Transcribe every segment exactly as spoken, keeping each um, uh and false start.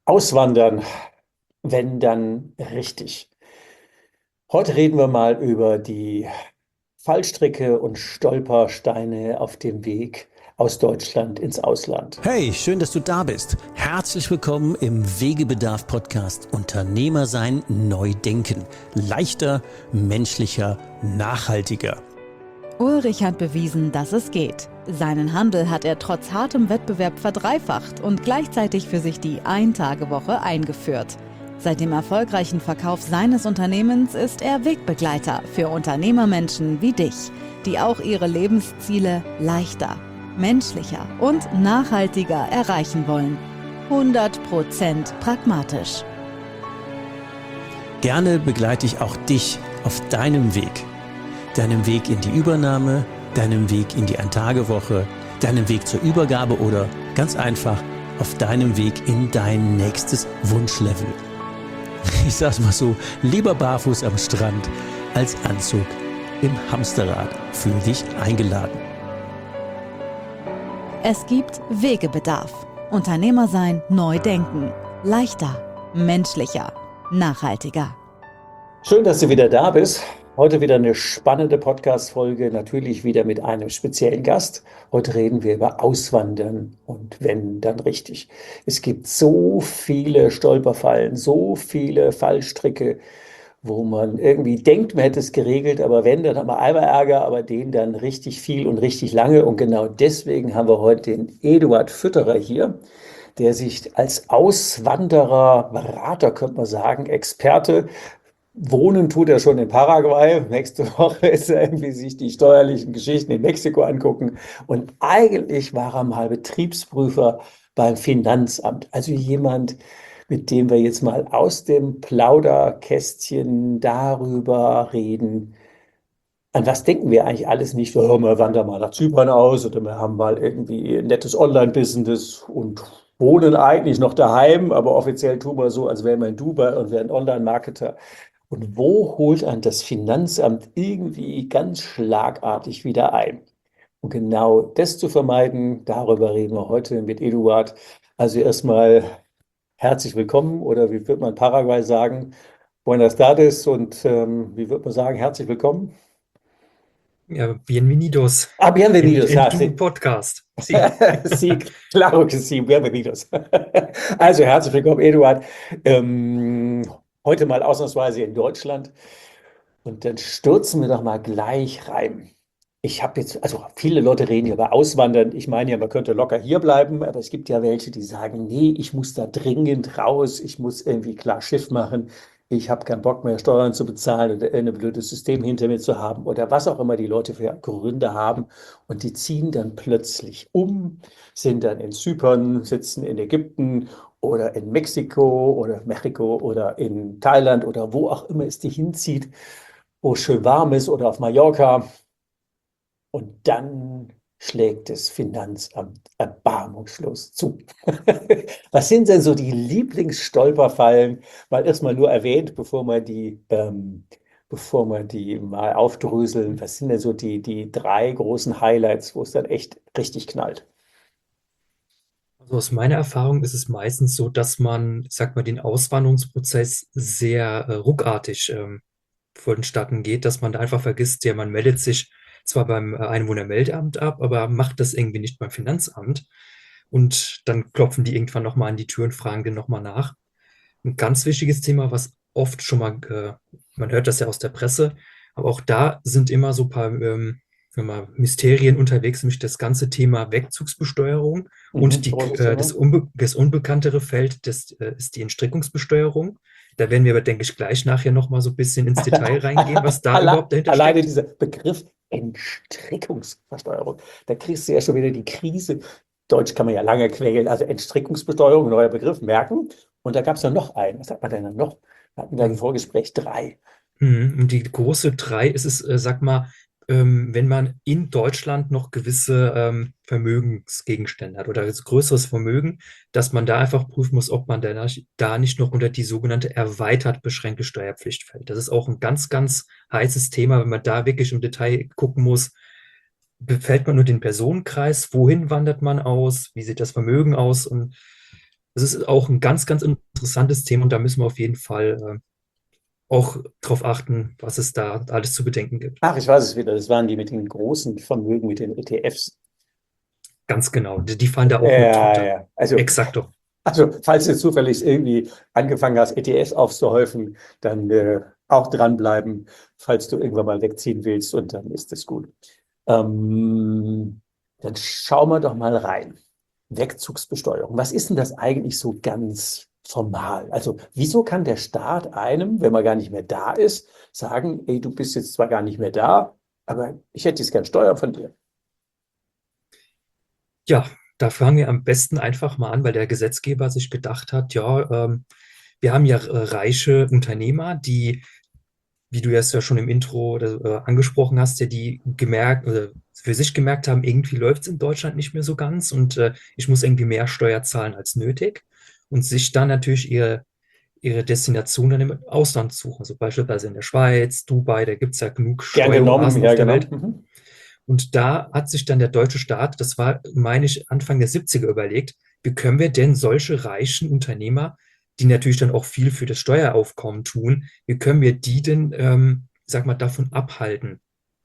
Auswandern, wenn dann richtig. Heute reden wir mal über die Fallstricke und Stolpersteine auf dem Weg aus Deutschland ins Ausland. Hey, schön, dass du da bist. Herzlich willkommen im Wegebedarf-Podcast Unternehmer sein, neu denken. Leichter, menschlicher, nachhaltiger. Ulrich hat bewiesen, dass es geht. Seinen Handel hat er trotz hartem Wettbewerb verdreifacht und gleichzeitig für sich die Ein-Tage-Woche eingeführt. Seit dem erfolgreichen Verkauf seines Unternehmens ist er Wegbegleiter für Unternehmermenschen wie dich, die auch ihre Lebensziele leichter, menschlicher und nachhaltiger erreichen wollen. hundert Prozent pragmatisch. Gerne begleite ich auch dich auf deinem Weg. Deinem Weg in die Übernahme, deinem Weg in die Ein-Tage-Woche, deinem Weg zur Übergabe oder ganz einfach auf deinem Weg in dein nächstes Wunschlevel. Ich sag's mal so, lieber barfuß am Strand als Anzug im Hamsterrad. Fühl dich eingeladen. Es gibt Wegebedarf. Unternehmer sein, neu denken. Leichter, menschlicher, nachhaltiger. Schön, dass du wieder da bist. Heute wieder eine spannende Podcast-Folge, natürlich wieder mit einem speziellen Gast. Heute reden wir über Auswandern und wenn, dann richtig. Es gibt so viele Stolperfallen, so viele Fallstricke, wo man irgendwie denkt, man hätte es geregelt, aber wenn, dann hat man einmal Ärger, aber den dann richtig viel und richtig lange. Und genau deswegen haben wir heute den Eduard Fütterer hier, der sich als Auswanderer, Berater, könnte man sagen, Experte. Wohnen tut er schon in Paraguay. Nächste Woche ist er irgendwie sich die steuerlichen Geschichten in Mexiko angucken. Und eigentlich war er mal Betriebsprüfer beim Finanzamt. Also jemand, mit dem wir jetzt mal aus dem Plauderkästchen darüber reden. An was denken wir eigentlich alles nicht? So, oh, wir wandern mal nach Zypern aus oder wir haben mal irgendwie ein nettes Online-Business und wohnen eigentlich noch daheim, aber offiziell tun wir so, als wären wir in Dubai und wären Online-Marketer. Und wo holt ein das Finanzamt irgendwie ganz schlagartig wieder ein? Und genau das zu vermeiden, darüber reden wir heute mit Eduard. Also erstmal herzlich willkommen oder wie wird man in Paraguay sagen? Buenas tardes und ähm, wie wird man sagen? Herzlich willkommen. Ja, bienvenidos Ah, in, bienvenidos. in Ja, tu sí. podcast. Sí. Sí, claro que sí, bienvenidos. Also herzlich willkommen, Eduard. Ähm, heute mal ausnahmsweise in Deutschland. Und dann stürzen wir doch mal gleich rein. Ich habe jetzt, also viele Leute reden ja über Auswandern. Ich meine ja, man könnte locker hier bleiben, aber es gibt ja welche, die sagen, nee, ich muss da dringend raus, ich muss irgendwie klar Schiff machen, ich habe keinen Bock mehr, Steuern zu bezahlen oder ein blödes System hinter mir zu haben oder was auch immer die Leute für Gründe haben. Und die ziehen dann plötzlich um, sind dann in Zypern, sitzen in Ägypten oder in Mexiko oder Mexiko oder in Thailand oder wo auch immer es die hinzieht, wo es schön warm ist oder auf Mallorca. Und dann schlägt das Finanzamt erbarmungslos zu. Was sind denn so die Lieblingsstolperfallen? Mal erstmal nur erwähnt, bevor wir die, ähm, bevor wir die mal aufdröseln. Was sind denn so die, die drei großen Highlights, wo es dann echt richtig knallt? Also aus meiner Erfahrung ist es meistens so, dass man, sag mal, den Auswanderungsprozess sehr äh, ruckartig ähm, vonstatten geht, dass man da einfach vergisst, ja, man meldet sich zwar beim äh, Einwohnermeldeamt ab, aber macht das irgendwie nicht beim Finanzamt. Und dann klopfen die irgendwann nochmal an die Tür und fragen den nochmal nach. Ein ganz wichtiges Thema, was oft schon mal, äh, man hört das ja aus der Presse, aber auch da sind immer so ein paar ähm, wenn man Mysterien unterwegs, nämlich das ganze Thema Wegzugsbesteuerung und Mhm, die, großes äh, das, Thema. unbe das unbekanntere Feld, das äh, ist die Entstrickungsbesteuerung. Da werden wir aber, denke ich, gleich nachher nochmal so ein bisschen ins Detail reingehen, was da Alle, überhaupt dahinter alleine steckt. dieser Begriff Entstrickungsversteuerung, da kriegst du ja schon wieder die Krise. Deutsch kann man ja lange quälen, also Entstrickungsbesteuerung, neuer Begriff, merken. Und da gab es ja noch einen. Was hat man denn dann noch? Wir hatten da im Vorgespräch drei. Mhm. Und die große drei ist es, äh, sag mal, ähm, wenn man in Deutschland noch gewisse ähm, Vermögensgegenstände hat oder jetzt größeres Vermögen, dass man da einfach prüfen muss, ob man da nicht, da nicht noch unter die sogenannte erweitert beschränkte Steuerpflicht fällt. Das ist auch ein ganz, ganz heißes Thema, wenn man da wirklich im Detail gucken muss, befällt man nur den Personenkreis, wohin wandert man aus, wie sieht das Vermögen aus und Das ist auch ein ganz, ganz interessantes Thema und da müssen wir auf jeden Fall äh, auch darauf achten, was es da alles zu bedenken gibt. Ach, ich weiß es wieder. Das waren die mit den großen Vermögen, mit den E T Fs. Ganz genau. Die, die fallen da auch mit Ja, drunter. ja. Also, Exakt doch. also, falls du zufällig irgendwie angefangen hast, E T Fs aufzuhäufen, dann äh, auch dranbleiben, falls du irgendwann mal wegziehen willst und dann ist es gut. Ähm, dann schauen wir doch mal rein. Wegzugsbesteuerung. Was ist denn das eigentlich so ganz formal? Also, wieso kann der Staat einem, wenn man gar nicht mehr da ist, sagen, ey, du bist jetzt zwar gar nicht mehr da, aber ich hätte jetzt gern Steuern von dir. Ja, da fangen wir am besten einfach mal an, weil der Gesetzgeber sich gedacht hat, ja, ähm, wir haben ja äh, reiche Unternehmer, die, wie du es ja schon im Intro oder, äh, angesprochen hast, ja, die gemerkt, oder für sich gemerkt haben, irgendwie läuft es in Deutschland nicht mehr so ganz und äh, ich muss irgendwie mehr Steuer zahlen als nötig und sich dann natürlich ihre, ihre Destination dann im Ausland suchen, also beispielsweise in der Schweiz, Dubai, da gibt es ja genug Gern genommen, Steueroasen auf ja, der genau. Welt. Mhm. Und da hat sich dann der deutsche Staat, das war, meine ich, Anfang der siebziger überlegt, wie können wir denn solche reichen Unternehmer, die natürlich dann auch viel für das Steueraufkommen tun, wie können wir die denn, ähm, sag mal, davon abhalten,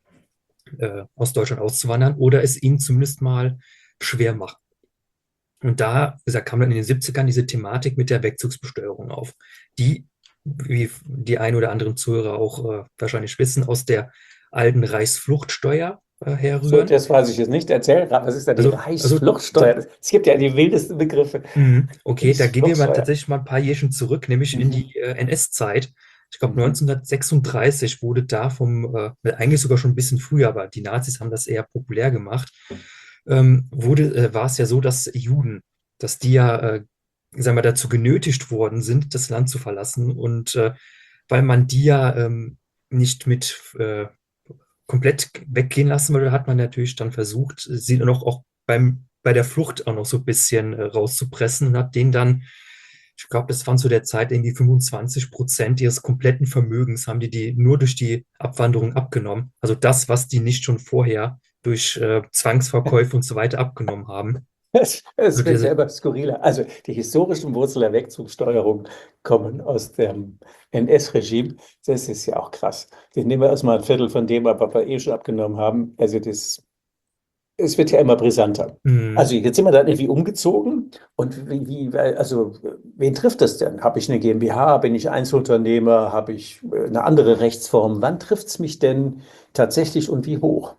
äh, aus Deutschland auszuwandern oder es ihnen zumindest mal schwer machen. Und da, wie gesagt, kam dann in den siebzigern diese Thematik mit der Wegzugsbesteuerung auf, die, wie die ein oder anderen Zuhörer auch äh, wahrscheinlich wissen, aus der alten Reichsfluchtsteuer äh, So, herrühren. das weiß ich jetzt nicht. Erzähl, was ist da die Also, also Reichsfluchtsteuer? Es gibt ja die wildesten Begriffe. Mhm. Okay, da gehen wir mal Reichsfluchtsteuer. tatsächlich mal ein paar Jährchen zurück, nämlich in Mhm. die äh, N S-Zeit. Ich glaube, Mhm. neunzehnhundertsechsunddreißig wurde da vom, äh, eigentlich sogar schon ein bisschen früher, aber die Nazis haben das eher populär gemacht, ähm, wurde, äh, war es ja so, dass Juden, dass die ja, äh, sagen wir, dazu genötigt worden sind, das Land zu verlassen. Und äh, weil man die ja ähm, nicht mit äh, komplett weggehen lassen wollte, hat man natürlich dann versucht, sie noch auch beim, bei der Flucht auch noch so ein bisschen äh, rauszupressen und hat denen dann, ich glaube, das waren zu der Zeit irgendwie fünfundzwanzig Prozent ihres kompletten Vermögens, haben die die nur durch die Abwanderung abgenommen. Also das, was die nicht schon vorher durch äh, Zwangsverkäufe und so weiter abgenommen haben. Es, es Also wird ja diese, immer skurriler. Also die historischen Wurzeln der Wegzugssteuerung kommen aus dem N S-Regime. Das ist ja auch krass. Den nehmen wir erstmal ein Viertel von dem ab, was wir eh schon abgenommen haben. Also das, es wird ja immer brisanter. mh, Also jetzt sind wir dann irgendwie umgezogen. Und wie, wie, also wen trifft das denn? Habe ich eine GmbH? Bin ich Einzelunternehmer? Habe ich äh, eine andere Rechtsform? Wann trifft es mich denn tatsächlich und wie hoch?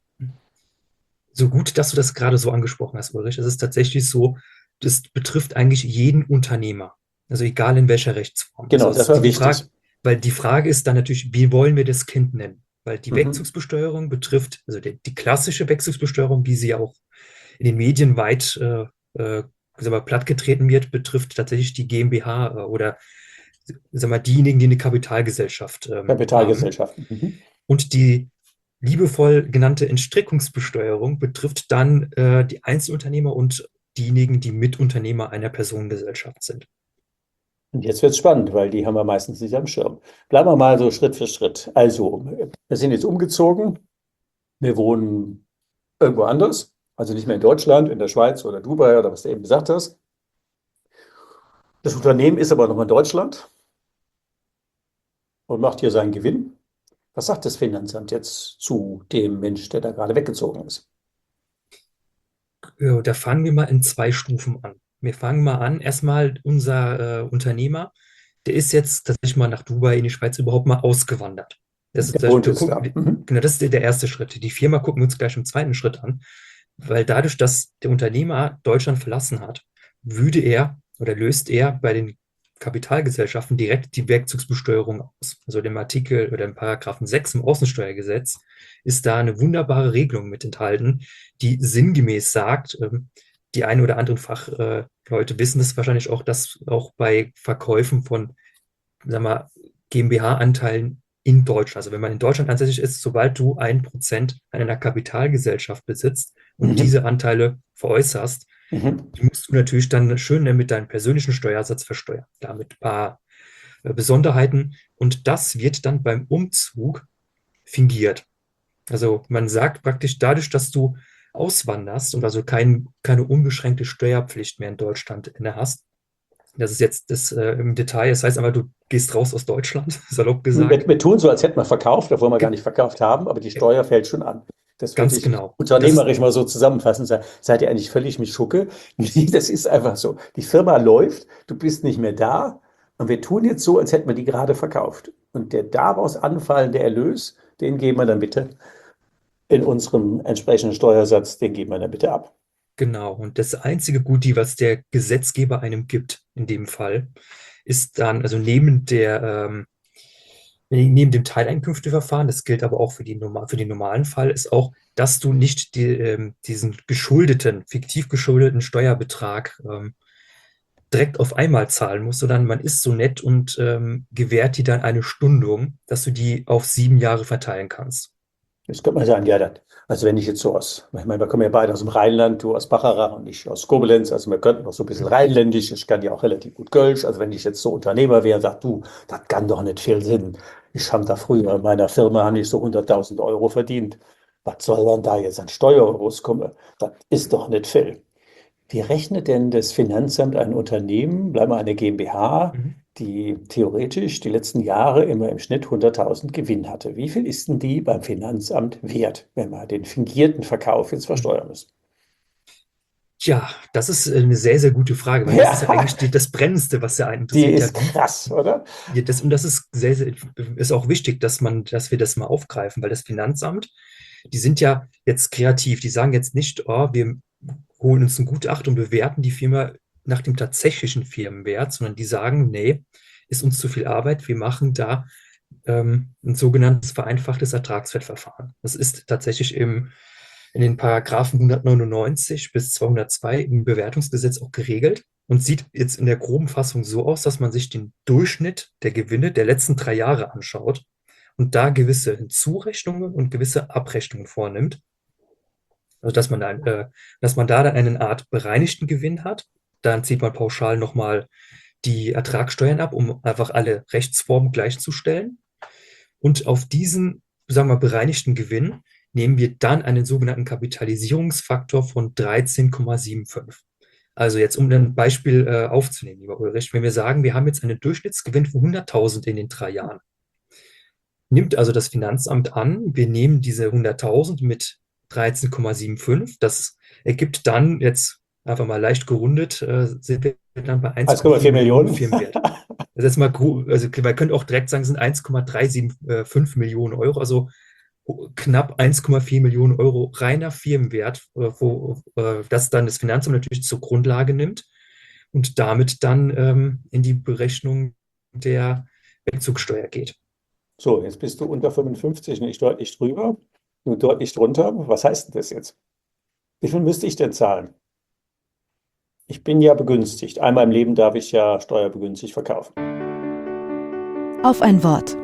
so gut, dass du das gerade so angesprochen hast, Ulrich. Es ist tatsächlich so, das betrifft eigentlich jeden Unternehmer. Also egal in welcher Rechtsform. Also Genau, es das ist war die Frage, wichtig. weil die Frage ist dann natürlich, wie wollen wir das Kind nennen? Weil die Mhm. Wegzugsbesteuerung betrifft, also die, die klassische Wegzugsbesteuerung, wie sie ja auch in den Medien weit äh, äh, sagen wir, plattgetreten wird, betrifft tatsächlich die GmbH äh, oder sagen wir, diejenigen, die eine Kapitalgesellschaft ähm, haben. Kapitalgesellschaften. Mhm. Und die liebevoll genannte Entstrickungsbesteuerung betrifft dann äh, die Einzelunternehmer und diejenigen, die Mitunternehmer einer Personengesellschaft sind. Und jetzt wird es spannend, weil die haben wir meistens nicht am Schirm. Bleiben wir mal so Schritt für Schritt. Also, wir sind jetzt umgezogen. Wir wohnen irgendwo anders. Also nicht mehr in Deutschland, in der Schweiz oder Dubai oder was du eben gesagt hast. Das Unternehmen ist aber noch in Deutschland und macht hier seinen Gewinn. Was sagt das Finanzamt jetzt zu dem Mensch, der da gerade weggezogen ist? Ja, da fangen wir mal in zwei Stufen an. Wir fangen mal an, erstmal unser äh, Unternehmer, der ist jetzt tatsächlich mal nach Dubai in die Schweiz überhaupt mal ausgewandert. Das ist, Der das, wohnt wir jetzt gucken, da. wir- Mhm. genau, das ist der, der erste Schritt. Die Firma gucken wir uns gleich im zweiten Schritt an, weil dadurch, dass der Unternehmer Deutschland verlassen hat, würde er oder löst er bei den Kapitalgesellschaften direkt die Wegzugsbesteuerung aus. Also dem Artikel oder im Paragraphen sechs im Außensteuergesetz ist da eine wunderbare Regelung mit enthalten, die sinngemäß sagt, ähm, die ein oder anderen Fachleute wissen das wahrscheinlich auch, dass auch bei Verkäufen von, sag mal, GmbH-Anteilen in Deutschland, also wenn man in Deutschland ansässig ist, sobald du ein Prozent an einer Kapitalgesellschaft besitzt und Mhm. diese Anteile veräußerst, Mhm. die musst du natürlich dann schön mit deinem persönlichen Steuersatz versteuern. Damit ein paar äh, Besonderheiten. Und das wird dann beim Umzug fingiert. Also man sagt praktisch dadurch, dass du auswanderst und also kein, keine unbeschränkte Steuerpflicht mehr in Deutschland inne hast, Das ist jetzt das äh, im Detail. Das heißt einfach, du gehst raus aus Deutschland, salopp Wir, gesagt. wir tun so, als hätten wir verkauft, obwohl wir gar Ge- nicht verkauft haben, aber die äh, Steuer fällt schon an. Das würde Ganz ich genau. Das ist unternehmerisch mal so zusammenfassen. Se- Seid ihr eigentlich völlig mit Schucke? Nee, das ist einfach so. Die Firma läuft, du bist nicht mehr da und wir tun jetzt so, als hätten wir die gerade verkauft. Und der daraus anfallende Erlös, den geben wir dann bitte in unserem entsprechenden Steuersatz, den geben wir dann bitte ab. genau. Und das einzige Guti, was der Gesetzgeber einem gibt, in dem Fall, ist dann, also neben der, ähm, neben dem Teileinkünfteverfahren, das gilt aber auch für die, norma- für den normalen Fall, ist auch, dass du nicht die, ähm, diesen geschuldeten, fiktiv geschuldeten Steuerbetrag ähm, direkt auf einmal zahlen musst, sondern man ist so nett und ähm, gewährt dir dann eine Stundung, dass du die auf sieben Jahre verteilen kannst. Jetzt könnte man sagen, ja, dann, also wenn ich jetzt so aus, ich meine, wir kommen ja beide aus dem Rheinland, du aus Bacharach und ich aus Koblenz, also wir könnten noch so ein bisschen rheinländisch, ich kann ja auch relativ gut Kölsch, also wenn ich jetzt so Unternehmer wäre und sage, du, das kann doch nicht viel Sinn. Ich habe da früher in meiner Firma habe ich so hunderttausend Euro verdient. Was soll dann da jetzt an Steuereuros kommen? Das ist doch nicht viel. Wie rechnet denn das Finanzamt ein Unternehmen, bleiben wir eine GmbH, Mhm. die theoretisch die letzten Jahre immer im Schnitt hunderttausend Gewinn hatte? Wie viel ist denn die beim Finanzamt wert, wenn wir den fingierten Verkauf jetzt versteuern müssen? Tja, das ist eine sehr, sehr gute Frage, weil das ist ja Ja, eigentlich die, das Brennendste, was ja einen die interessiert. Ja, ist wie, krass, oder? ja, das, und das ist sehr, sehr, ist auch wichtig, dass man, dass wir das mal aufgreifen, weil das Finanzamt, die sind ja jetzt kreativ. Die sagen jetzt nicht, oh, wir holen uns ein Gutachten und bewerten die Firma nach dem tatsächlichen Firmenwert, sondern die sagen, nee, ist uns zu viel Arbeit, wir machen da ähm, ein sogenanntes vereinfachtes Ertragswertverfahren. Das ist tatsächlich im, in den Paragraphen hundertneunundneunzig bis zweihundertzwei im Bewertungsgesetz auch geregelt und sieht jetzt in der groben Fassung so aus, dass man sich den Durchschnitt der Gewinne der letzten drei Jahre anschaut und da gewisse Hinzurechnungen und gewisse Abrechnungen vornimmt. Also dass man, dann, äh, dass man da dann eine Art bereinigten Gewinn hat. Dann zieht man pauschal nochmal die Ertragssteuern ab, um einfach alle Rechtsformen gleichzustellen. Und auf diesen, sagen wir, bereinigten Gewinn nehmen wir dann einen sogenannten Kapitalisierungsfaktor von dreizehn Komma fünfundsiebzig. Also jetzt, um ein Beispiel äh, aufzunehmen, lieber Ulrich, wenn wir sagen, wir haben jetzt einen Durchschnittsgewinn von hunderttausend in den drei Jahren, nimmt also das Finanzamt an, wir nehmen diese hunderttausend mit dreizehn Komma fünfundsiebzig. Das ergibt dann jetzt einfach mal leicht gerundet, äh, sind wir dann bei eins Komma vier eins Komma vier Millionen Millionen. Firmenwert. Also jetzt mal, gro- also man könnte auch direkt sagen, es sind eins Komma dreihundertfünfundsiebzig Millionen Euro, also knapp eins Komma vier Millionen Euro reiner Firmenwert, äh, wo äh, das dann das Finanzamt natürlich zur Grundlage nimmt und damit dann ähm, in die Berechnung der Wegzugsteuer geht. So, jetzt bist du unter fünfundfünfzig, nicht deutlich drüber, du deutlich drunter. Was heißt denn das jetzt? Wie viel müsste ich denn zahlen? Ich bin ja begünstigt. Einmal im Leben darf ich ja steuerbegünstigt verkaufen. Auf ein Wort.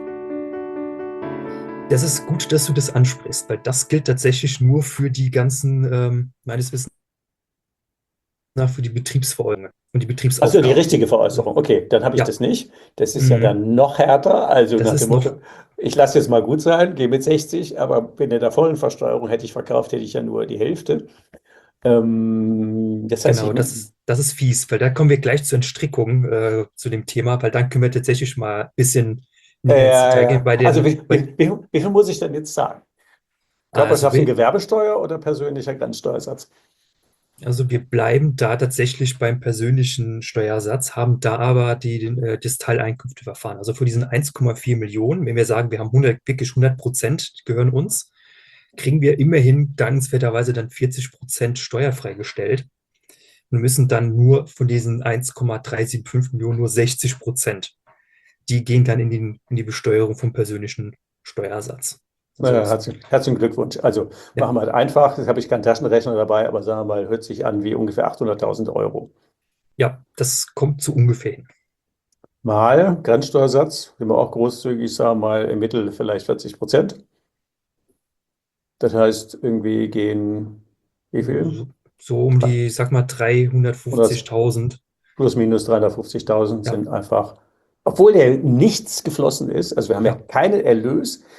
Das ist gut, dass du das ansprichst, weil das gilt tatsächlich nur für die ganzen, ähm, meines Wissens nach, für die Betriebsverordnungen und die Also die Betriebsaufgaben. richtige Veräußerung. Okay, dann habe ich Ja, das nicht. Das ist ja mhm. dann noch härter. Also Das nach dem ist noch, Motto, ich lasse jetzt mal gut sein, gehe mit sechzig, aber bin in der vollen Versteuerung, hätte ich verkauft, hätte ich ja nur die Hälfte. Ähm, das heißt, ich, genau, das ist, das ist fies, weil da kommen wir gleich zur Entstrickung, äh, zu dem Thema, weil dann können wir tatsächlich mal ein bisschen näher ins Detail gehen. äh, Bei also den, wie, bei, wie, wie, wie viel muss ich denn jetzt zahlen? also, Körperschafts- und wir, Gewerbesteuer oder persönlicher Grenzsteuersatz? also wir bleiben da tatsächlich beim persönlichen Steuersatz, haben da aber die, den, äh, das Teileinkünfteverfahren. Also für diesen eins Komma vier Millionen, wenn wir sagen, wir haben hundert, wirklich hundert Prozent gehören uns, kriegen wir immerhin dankenswerterweise dann vierzig Prozent steuerfrei gestellt und müssen dann nur von diesen eins Komma dreihundertfünfundsiebzig Millionen nur sechzig Prozent. Die gehen dann in, den, in die Besteuerung vom persönlichen Steuersatz. So Naja, ist es. herzlichen, herzlichen Glückwunsch. Also Ja, machen wir halt einfach. Jetzt habe ich keinen Taschenrechner dabei, aber sagen wir mal, hört sich an wie ungefähr achthunderttausend Euro. ja, das kommt zu ungefähr hin. Mal Grenzsteuersatz, wenn wir auch großzügig sagen, mal im Mittel vielleicht vierzig Prozent. Das heißt, irgendwie gehen, wie viel? So, so um die, sag mal, Oder dreihundertfünfzigtausend. plus minus dreihundertfünfzigtausend Ja, sind einfach, obwohl der nichts geflossen ist, also wir haben ja ja, keinen Erlös,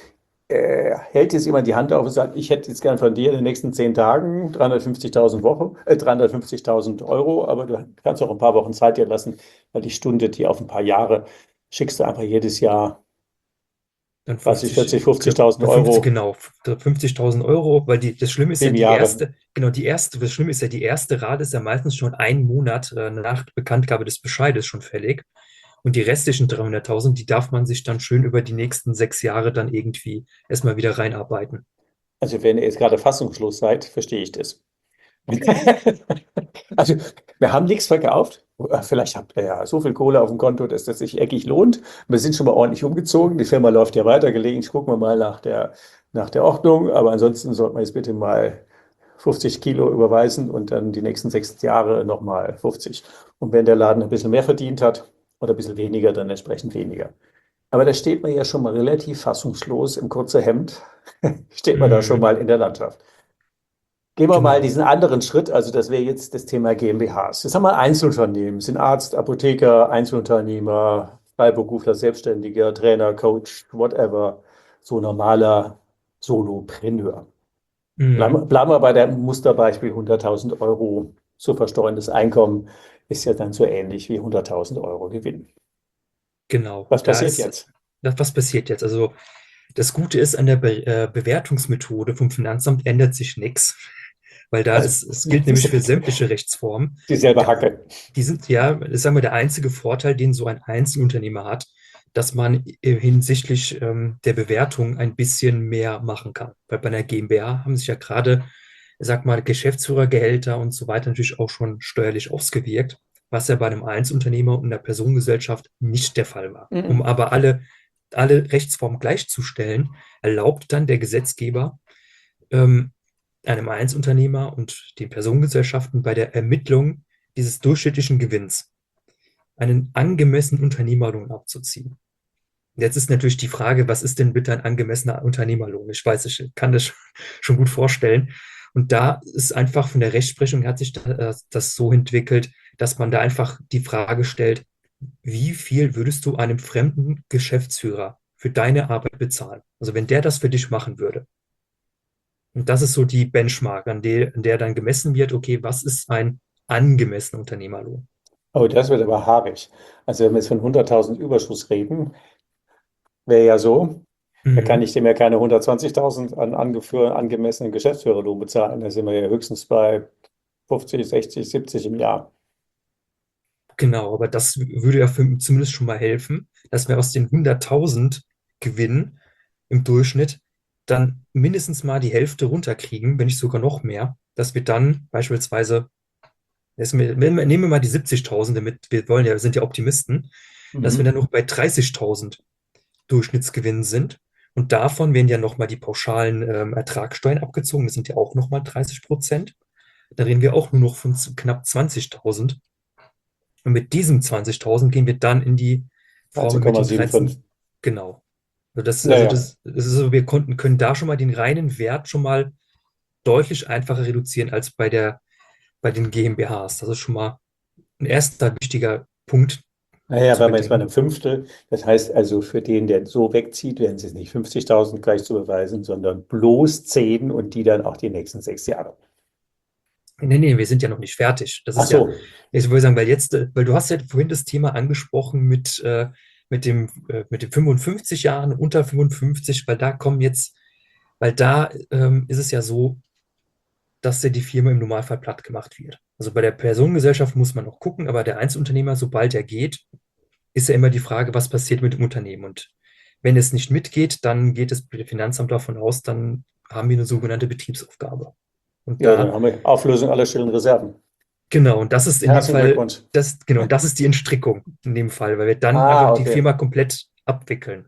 äh, hält jetzt jemand die Hand auf und sagt, ich hätte jetzt gern von dir in den nächsten zehn Tagen dreihundertfünfzigtausend Woche, äh, dreihundertfünfzigtausend Euro, aber du kannst auch ein paar Wochen Zeit dir lassen, weil die Stunde, die auf ein paar Jahre schickst du einfach jedes Jahr Dann dreißig, fünfzig, vierzig, fünfzigtausend dann fünfzig, Euro, genau, fünfzigtausend Euro, weil die, das Schlimme ist ja sieben die Jahre. erste, genau, die erste, das Schlimme ist ja, die erste Rate ist ja meistens schon einen Monat äh, nach Bekanntgabe des Bescheides schon fällig. Und die restlichen dreihunderttausend, die darf man sich dann schön über die nächsten sechs Jahre dann irgendwie erstmal wieder reinarbeiten. Also wenn ihr jetzt gerade fassungslos seid, verstehe ich das. Also, wir haben nichts verkauft. Vielleicht habt ihr ja so viel Kohle auf dem Konto, dass das sich eckig lohnt. Wir sind schon mal ordentlich umgezogen. Die Firma läuft ja weiter. Gelegentlich gucken wir mal nach der, nach der Ordnung. Aber ansonsten sollten wir jetzt bitte mal fünfzig Kilo überweisen und dann die nächsten sechs Jahre nochmal fünfzig. Und wenn der Laden ein bisschen mehr verdient hat oder ein bisschen weniger, dann entsprechend weniger. Aber da steht man ja schon mal relativ fassungslos im kurzen Hemd. Steht man da schon Mhm, mal in der Landschaft. Gehen wir mal genau. diesen anderen Schritt, also das wäre jetzt das Thema GmbHs. Jetzt haben wir Einzelunternehmen, sind Arzt, Apotheker, Einzelunternehmer, Freiberufler, Selbstständiger, Trainer, Coach, whatever, so normaler Solopreneur. Mhm, Bleiben, bleiben wir bei dem Musterbeispiel hunderttausend Euro zu versteuerndes Einkommen ist ja dann so ähnlich wie hunderttausend Euro Gewinn. genau. Was Da passiert ist, jetzt? das, was passiert jetzt? Also, das Gute ist, an der Be äh, Bewertungsmethode vom Finanzamt ändert sich nichts, weil da Also ist, es gilt nämlich für sämtliche Rechtsformen. dieselbe Der, Hacke. die sind ja, das ist sagen wir, der einzige Vorteil, den so ein Einzelunternehmer hat, dass man äh, hinsichtlich ähm, der Bewertung ein bisschen mehr machen kann. Weil bei einer GmbH haben sich ja gerade, sag mal, Geschäftsführergehälter und so weiter natürlich auch schon steuerlich ausgewirkt, was ja bei einem Einzelunternehmer und einer Personengesellschaft nicht der Fall war. Um Mhm. aber alle, alle Rechtsformen gleichzustellen, erlaubt dann der Gesetzgeber ähm, einem Einzelunternehmer und den Personengesellschaften bei der Ermittlung dieses durchschnittlichen Gewinns einen angemessenen Unternehmerlohn abzuziehen. Jetzt ist natürlich die Frage, was ist denn bitte ein angemessener Unternehmerlohn? Ich weiß, ich kann das schon gut vorstellen. Und da ist einfach von der Rechtsprechung hat sich das so entwickelt, dass man da einfach die Frage stellt, wie viel würdest du einem fremden Geschäftsführer für deine Arbeit bezahlen? Also wenn der das für dich machen würde. Und das ist so die Benchmark, an der, an der dann gemessen wird, okay, was ist ein angemessener Unternehmerlohn? Oh, das wird aber haarig. Also wenn wir jetzt von hunderttausend Überschuss reden, wäre ja so, da kann Mhm. ich dem ja keine hundertzwanzigtausend an angeführ, angemessenen Geschäftsführerlohn bezahlen. Da sind wir ja höchstens bei fünfzig, sechzig, siebzig im Jahr. Genau, aber das würde ja für, zumindest schon mal helfen, dass wir aus den hunderttausend Gewinn im Durchschnitt dann mindestens mal die Hälfte runterkriegen, wenn nicht sogar noch mehr, dass wir dann beispielsweise, jetzt mir- wenn wir- nehmen wir mal die siebzigtausend, damit wir wollen ja, wir sind ja Optimisten, dass wir dann Mhm. noch bei dreißigtausend Durchschnittsgewinn sind. Und davon werden ja nochmal die pauschalen ähm, Ertragssteuern abgezogen. Das sind ja auch nochmal dreißig Prozent. Da reden wir auch nur noch von zu- knapp zwanzigtausend. Und mit diesem zwanzigtausend gehen wir dann in die Formel mit den dreizehn Komma fünfundsiebzig. Grenzen. Genau. Also das, also Naja, das, das ist so, wir konnten, können da schon mal den reinen Wert schon mal deutlich einfacher reduzieren als bei der, bei den GmbHs. Das ist schon mal ein erster wichtiger Punkt naja, zu wenn wir jetzt bei einem bedenken. Fünftel, das heißt also für den, der so wegzieht, werden es jetzt nicht fünfzigtausend gleich zu beweisen, sondern bloß zehn und die dann auch die nächsten sechs Jahre. Nee, nee, wir sind ja noch nicht fertig. Das Ach ist ja, so, ich würde sagen, weil jetzt, äh, weil du hast ja vorhin das Thema angesprochen mit, äh, mit dem, äh, mit den fünfundfünfzig Jahren, unter fünfundfünfzig, weil da kommen jetzt, weil da ähm, ist es ja so, dass ja die Firma im Normalfall platt gemacht wird. Also bei der Personengesellschaft muss man noch gucken, aber der Einzelunternehmer, sobald er geht, ist ja immer die Frage, was passiert mit dem Unternehmen. Und wenn es nicht mitgeht, dann geht das Finanzamt davon aus, dann haben wir eine sogenannte Betriebsaufgabe. Und ja, dann da haben wir Auflösung aller stillen Reserven. Genau, und das ist in dem Herzlichen Fall, Glückwunsch. das, genau, das ist die Entstrickung in dem Fall, weil wir dann einfach Ah, die okay. Firma komplett abwickeln.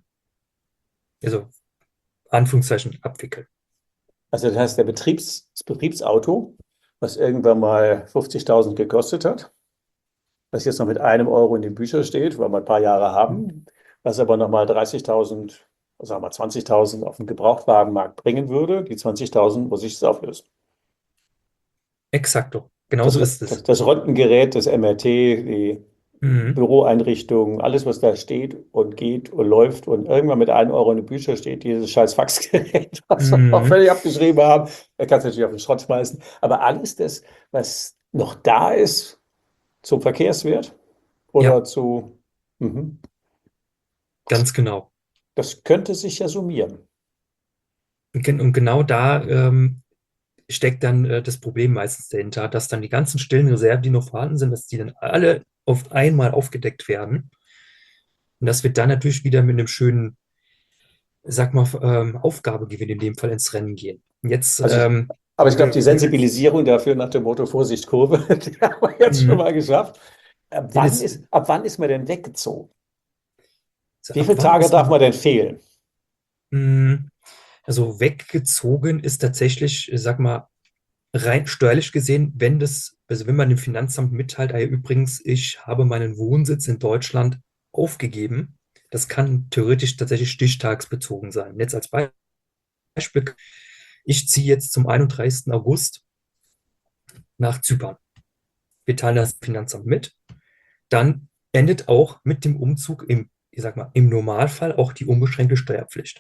Also, Anführungszeichen, abwickeln. Also das heißt, der Betriebs, das Betriebsauto, was irgendwann mal fünfzigtausend gekostet hat, was jetzt noch mit einem Euro in den Büchern steht, weil wir ein paar Jahre haben, was aber nochmal dreißigtausend, sagen wir mal zwanzigtausend auf den Gebrauchtwagenmarkt bringen würde, die zwanzigtausend muss ich es auflösen. Exakto. Das, Genauso ist das, es. das Röntgengerät, das M R T, die Mhm. Büroeinrichtungen, alles, was da steht und geht und läuft und irgendwann mit einem Euro in den Bücher steht, dieses scheiß Faxgerät, was wir auch Mhm. völlig abgeschrieben haben, er kann es natürlich auf den Schrott schmeißen, aber alles das, was noch da ist, zum Verkehrswert Ja, oder zu, mhm, ganz genau. das könnte sich ja summieren. Und, gen- und genau da ähm, steckt dann äh, das Problem meistens dahinter, dass dann die ganzen stillen Reserven, die noch vorhanden sind, dass die dann alle auf einmal aufgedeckt werden. Und das wird dann natürlich wieder mit einem schönen, sag mal, ähm, Aufgabegewinn in dem Fall ins Rennen gehen. Jetzt, Also ich, ähm, aber ich glaube, die wenn wir jetzt, Sensibilisierung dafür nach dem Motto Vorsicht Kurve, die haben wir jetzt schon mhm. mal geschafft. Ab Ja, wann das, ist, ab wann ist man denn weggezogen? so Wie ab viele wann Tage ist darf man, man denn fehlen? mh, also weggezogen ist tatsächlich, ich sag mal, rein steuerlich gesehen, wenn das, also wenn man dem Finanzamt mitteilt, ah, ja, übrigens, ich habe meinen Wohnsitz in Deutschland aufgegeben, das kann theoretisch tatsächlich stichtagsbezogen sein. Jetzt als Beispiel, ich ziehe jetzt zum einunddreißigsten August nach Zypern. Wir teilen das Finanzamt mit. Dann endet auch mit dem Umzug im, ich sag mal, im Normalfall auch die unbeschränkte Steuerpflicht.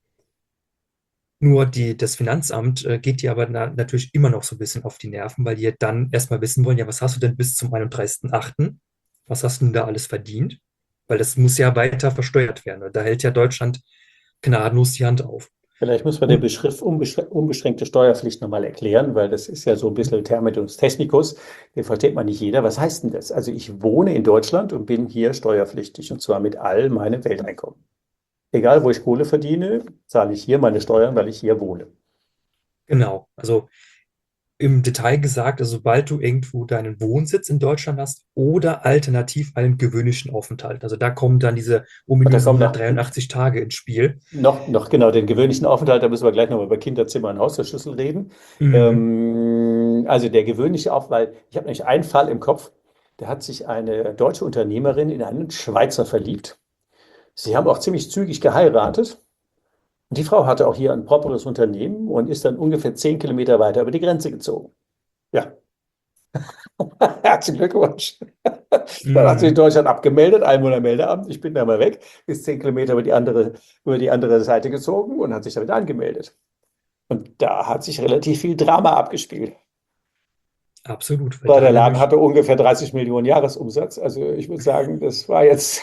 Nur die, das Finanzamt äh, geht dir aber na, natürlich immer noch so ein bisschen auf die Nerven, weil die ja dann erstmal wissen wollen, ja, was hast du denn bis zum einunddreißigsten achten? Was hast du denn da alles verdient? Weil das muss ja weiter versteuert werden. Und da hält ja Deutschland gnadenlos die Hand auf. Vielleicht muss man den Und Begriff unbeschrä- unbeschränkte Steuerpflicht nochmal erklären, weil das ist ja so ein bisschen Terminus technicus, den versteht man nicht jeder. Was heißt denn das? Also ich wohne in Deutschland und bin hier steuerpflichtig und zwar mit all meinem Welteinkommen. Egal, wo ich Kohle verdiene, zahle ich hier meine Steuern, weil ich hier wohne. genau, also im Detail gesagt, also sobald du irgendwo deinen Wohnsitz in Deutschland hast oder alternativ einen gewöhnlichen Aufenthalt. Also da kommen dann diese Und da ominösen kommen noch, hundertdreiundachtzig Tage ins Spiel. noch, noch genau den gewöhnlichen Aufenthalt, da müssen wir gleich nochmal über Kinderzimmer und Haushaltsschlüssel reden. Mhm. Ähm, also der gewöhnliche Aufenthalt, ich habe nämlich einen Fall im Kopf, da hat sich eine deutsche Unternehmerin in einen Schweizer verliebt. Sie haben auch ziemlich zügig geheiratet. Und die Frau hatte auch hier ein properes Unternehmen und ist dann ungefähr zehn Kilometer weiter über die Grenze gezogen. Ja, herzlichen Glückwunsch. Dann hat sie in Mhm. Deutschland abgemeldet, Einwohnermeldeamt. Ich bin da mal weg, ist zehn Kilometer über die andere, über die andere Seite gezogen und hat sich damit angemeldet. Und da hat sich relativ viel Drama abgespielt. Absolut, weil Weil da der Laden nämlich, hatte ungefähr dreißig Millionen Jahresumsatz. Also ich würde sagen, das war jetzt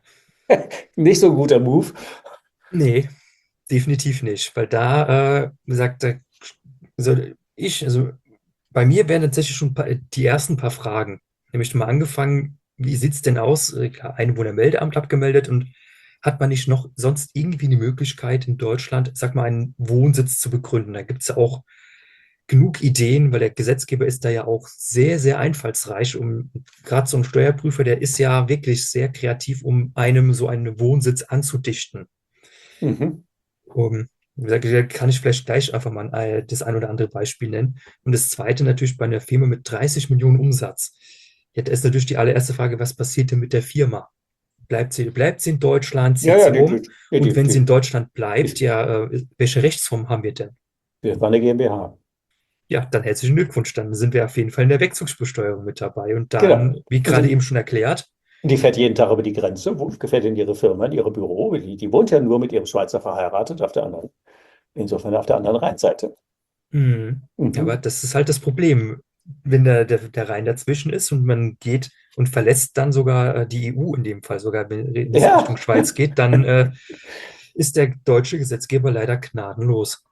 nicht so ein guter Move. nee, definitiv nicht, weil da, äh, wie gesagt, da, also ich, also bei mir wären tatsächlich schon ein paar, die ersten paar Fragen. Nämlich mal angefangen, wie sieht es denn aus? Äh, Klar, Einwohnermeldeamt abgemeldet und hat man nicht noch sonst irgendwie die Möglichkeit in Deutschland, sag mal, einen Wohnsitz zu begründen? Da gibt es ja auch genug Ideen, weil der Gesetzgeber ist da ja auch sehr, sehr einfallsreich. Um gerade so ein Steuerprüfer, der ist ja wirklich sehr kreativ, um einem so einen Wohnsitz anzudichten. Mhm. Um, wie gesagt, da kann ich vielleicht gleich einfach mal ein, das ein oder andere Beispiel nennen. Und das zweite natürlich bei einer Firma mit dreißig Millionen Umsatz. Ja, da ist natürlich die allererste Frage, was passiert denn mit der Firma? Bleibt sie, bleibt sie in Deutschland, Ja, zieht ja, sie die, um? die, Und die, wenn sie in die, Deutschland bleibt, die, ja, äh, welche Rechtsform haben wir denn? das war eine GmbH. Ja, dann herzlichen Glückwunsch. Dann sind wir auf jeden Fall in der Wegzugsbesteuerung mit dabei. Und Genau. dann, wie Und gerade die, eben schon erklärt, die fährt jeden Tag über die Grenze. Wo gefährt in ihre Firma, in ihr Büro? Die, die wohnt ja nur mit ihrem Schweizer verheiratet auf der anderen, insofern auf der anderen Rheinseite. hm, aber Mhm. das ist halt das Problem, wenn der, der, der Rhein dazwischen ist und man geht und verlässt dann sogar äh, die E U in dem Fall, sogar wenn es Richtung Ja, Schweiz geht, dann äh, ist der deutsche Gesetzgeber leider gnadenlos.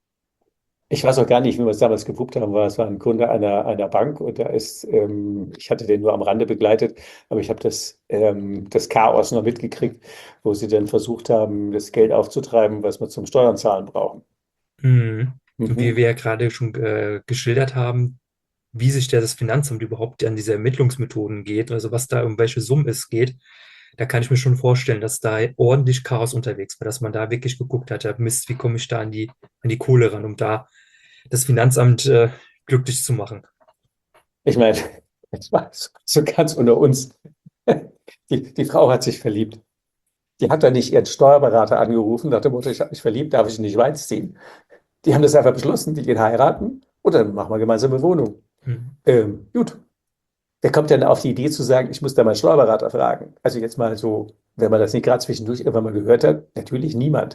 ich weiß auch gar nicht, wie wir es damals gebucht haben, war es war ein Kunde einer, einer Bank und da ist, ähm, ich hatte den nur am Rande begleitet, aber ich habe das, ähm, das Chaos noch mitgekriegt, wo sie dann versucht haben, das Geld aufzutreiben, was wir zum Steuern zahlen brauchen. Hm. Und wie Mhm. wir ja gerade schon äh, geschildert haben, wie sich der, das Finanzamt überhaupt an diese Ermittlungsmethoden geht, also was da um welche Summen es geht, da kann ich mir schon vorstellen, dass da ordentlich Chaos unterwegs war, dass man da wirklich geguckt hat, ja, Mist, wie komme ich da an die, an die Kohle ran, um da das Finanzamt äh, glücklich zu machen. Ich meine, das war so so ganz unter uns. Die, die Frau hat sich verliebt. Die hat dann nicht ihren Steuerberater angerufen, nach dem Motto, ich habe mich verliebt, darf ich in die Schweiz ziehen? Die haben das einfach beschlossen, die gehen heiraten und dann machen wir gemeinsame Wohnung. Hm. Ähm, gut. Wer kommt denn auf die Idee zu sagen, ich muss da meinen Steuerberater fragen? Also jetzt mal so, wenn man das nicht gerade zwischendurch irgendwann mal gehört hat, natürlich niemand.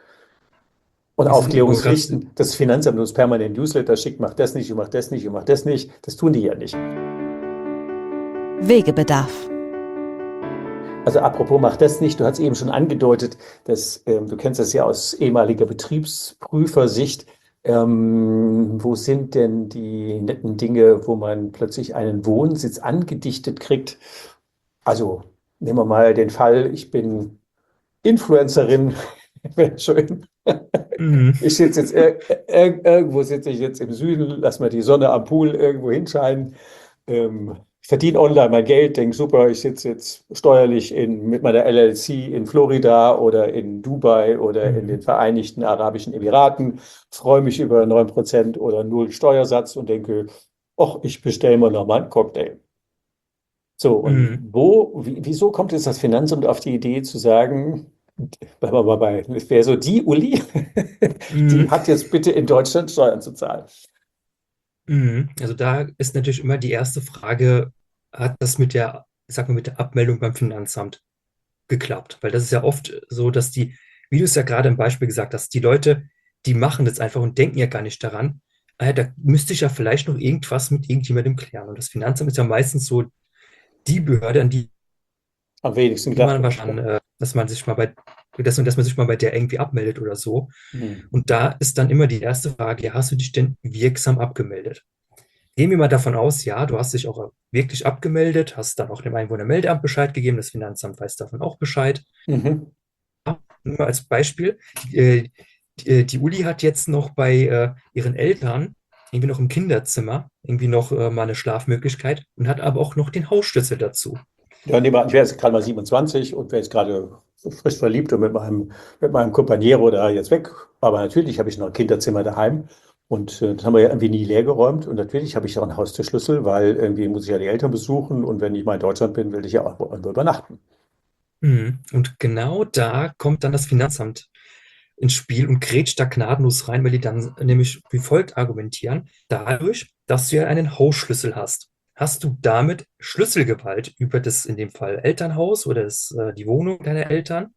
Und Diese, wo wir grad, Aufklärungsrichten, das Finanzamt uns permanent Newsletter schickt, macht das nicht und macht das nicht und macht das nicht, das tun die ja nicht. Wegebedarf. Also apropos, mach das nicht, du hast eben schon angedeutet, dass, ähm, du kennst das ja aus ehemaliger Betriebsprüfersicht, ähm, wo sind denn die netten Dinge, wo man plötzlich einen Wohnsitz angedichtet kriegt? Also nehmen wir mal den Fall, ich bin Influencerin, wäre schön. mhm, Ich sitze jetzt, ir ir irgendwo sitze ich jetzt im Süden, lass mal die Sonne am Pool irgendwo hinscheinen. Ähm, ich verdiene online mein Geld, denke, super, ich sitze jetzt steuerlich in, mit meiner L L C in Florida oder in Dubai oder in den mhm, Vereinigten Arabischen Emiraten, freue mich über neun Prozent oder null Steuersatz und denke, ach, ich bestelle mir noch mal einen Cocktail. So, und mhm, wo, wie, wieso kommt jetzt das Finanzamt auf die Idee zu sagen, bleiben wir mal bei, es wäre so die Uli, die mhm, hat jetzt bitte in Deutschland Steuern zu zahlen. mhm. Also da ist natürlich immer die erste Frage, hat das mit der, ich sag mal, mit der Abmeldung beim Finanzamt geklappt? Weil das ist ja oft so, dass die, wie du es ja gerade im Beispiel gesagt hast, die Leute, die machen das einfach und denken ja gar nicht daran, ah ja, da müsste ich ja vielleicht noch irgendwas mit irgendjemandem klären. Und das Finanzamt ist ja meistens so die Behörde, an die Am wenigsten die gedacht man wird. wahrscheinlich, äh, dass man sich mal bei, dass, dass man sich mal bei der irgendwie abmeldet oder so. Hm. Und da ist dann immer die erste Frage, ja, hast du dich denn wirksam abgemeldet? Gehen wir mal davon aus, ja, du hast dich auch wirklich abgemeldet, hast dann auch dem Einwohnermeldeamt Bescheid gegeben, das Finanzamt weiß davon auch Bescheid. Mhm. Nur mal als Beispiel, äh, die, äh, die Uli hat jetzt noch bei äh, ihren Eltern irgendwie noch im Kinderzimmer irgendwie noch äh, mal eine Schlafmöglichkeit und hat aber auch noch den Hausschlüssel dazu. Ja, nee, ich wäre jetzt gerade mal siebenundzwanzig und wäre jetzt gerade frisch verliebt und mit meinem, mit meinem Companiero da jetzt weg. Aber natürlich habe ich noch ein Kinderzimmer daheim und äh, das haben wir ja irgendwie nie leer geräumt. Und natürlich habe ich auch einen Haustürschlüssel, weil irgendwie muss ich ja die Eltern besuchen und wenn ich mal in Deutschland bin, will ich ja auch irgendwo übernachten. Mhm. Und genau da kommt dann das Finanzamt ins Spiel und grätscht da gnadenlos rein, weil die dann nämlich wie folgt argumentieren: Dadurch, dass du ja einen Hausschlüssel hast, hast du damit Schlüsselgewalt über das, in dem Fall Elternhaus oder das, äh, die Wohnung deiner Eltern.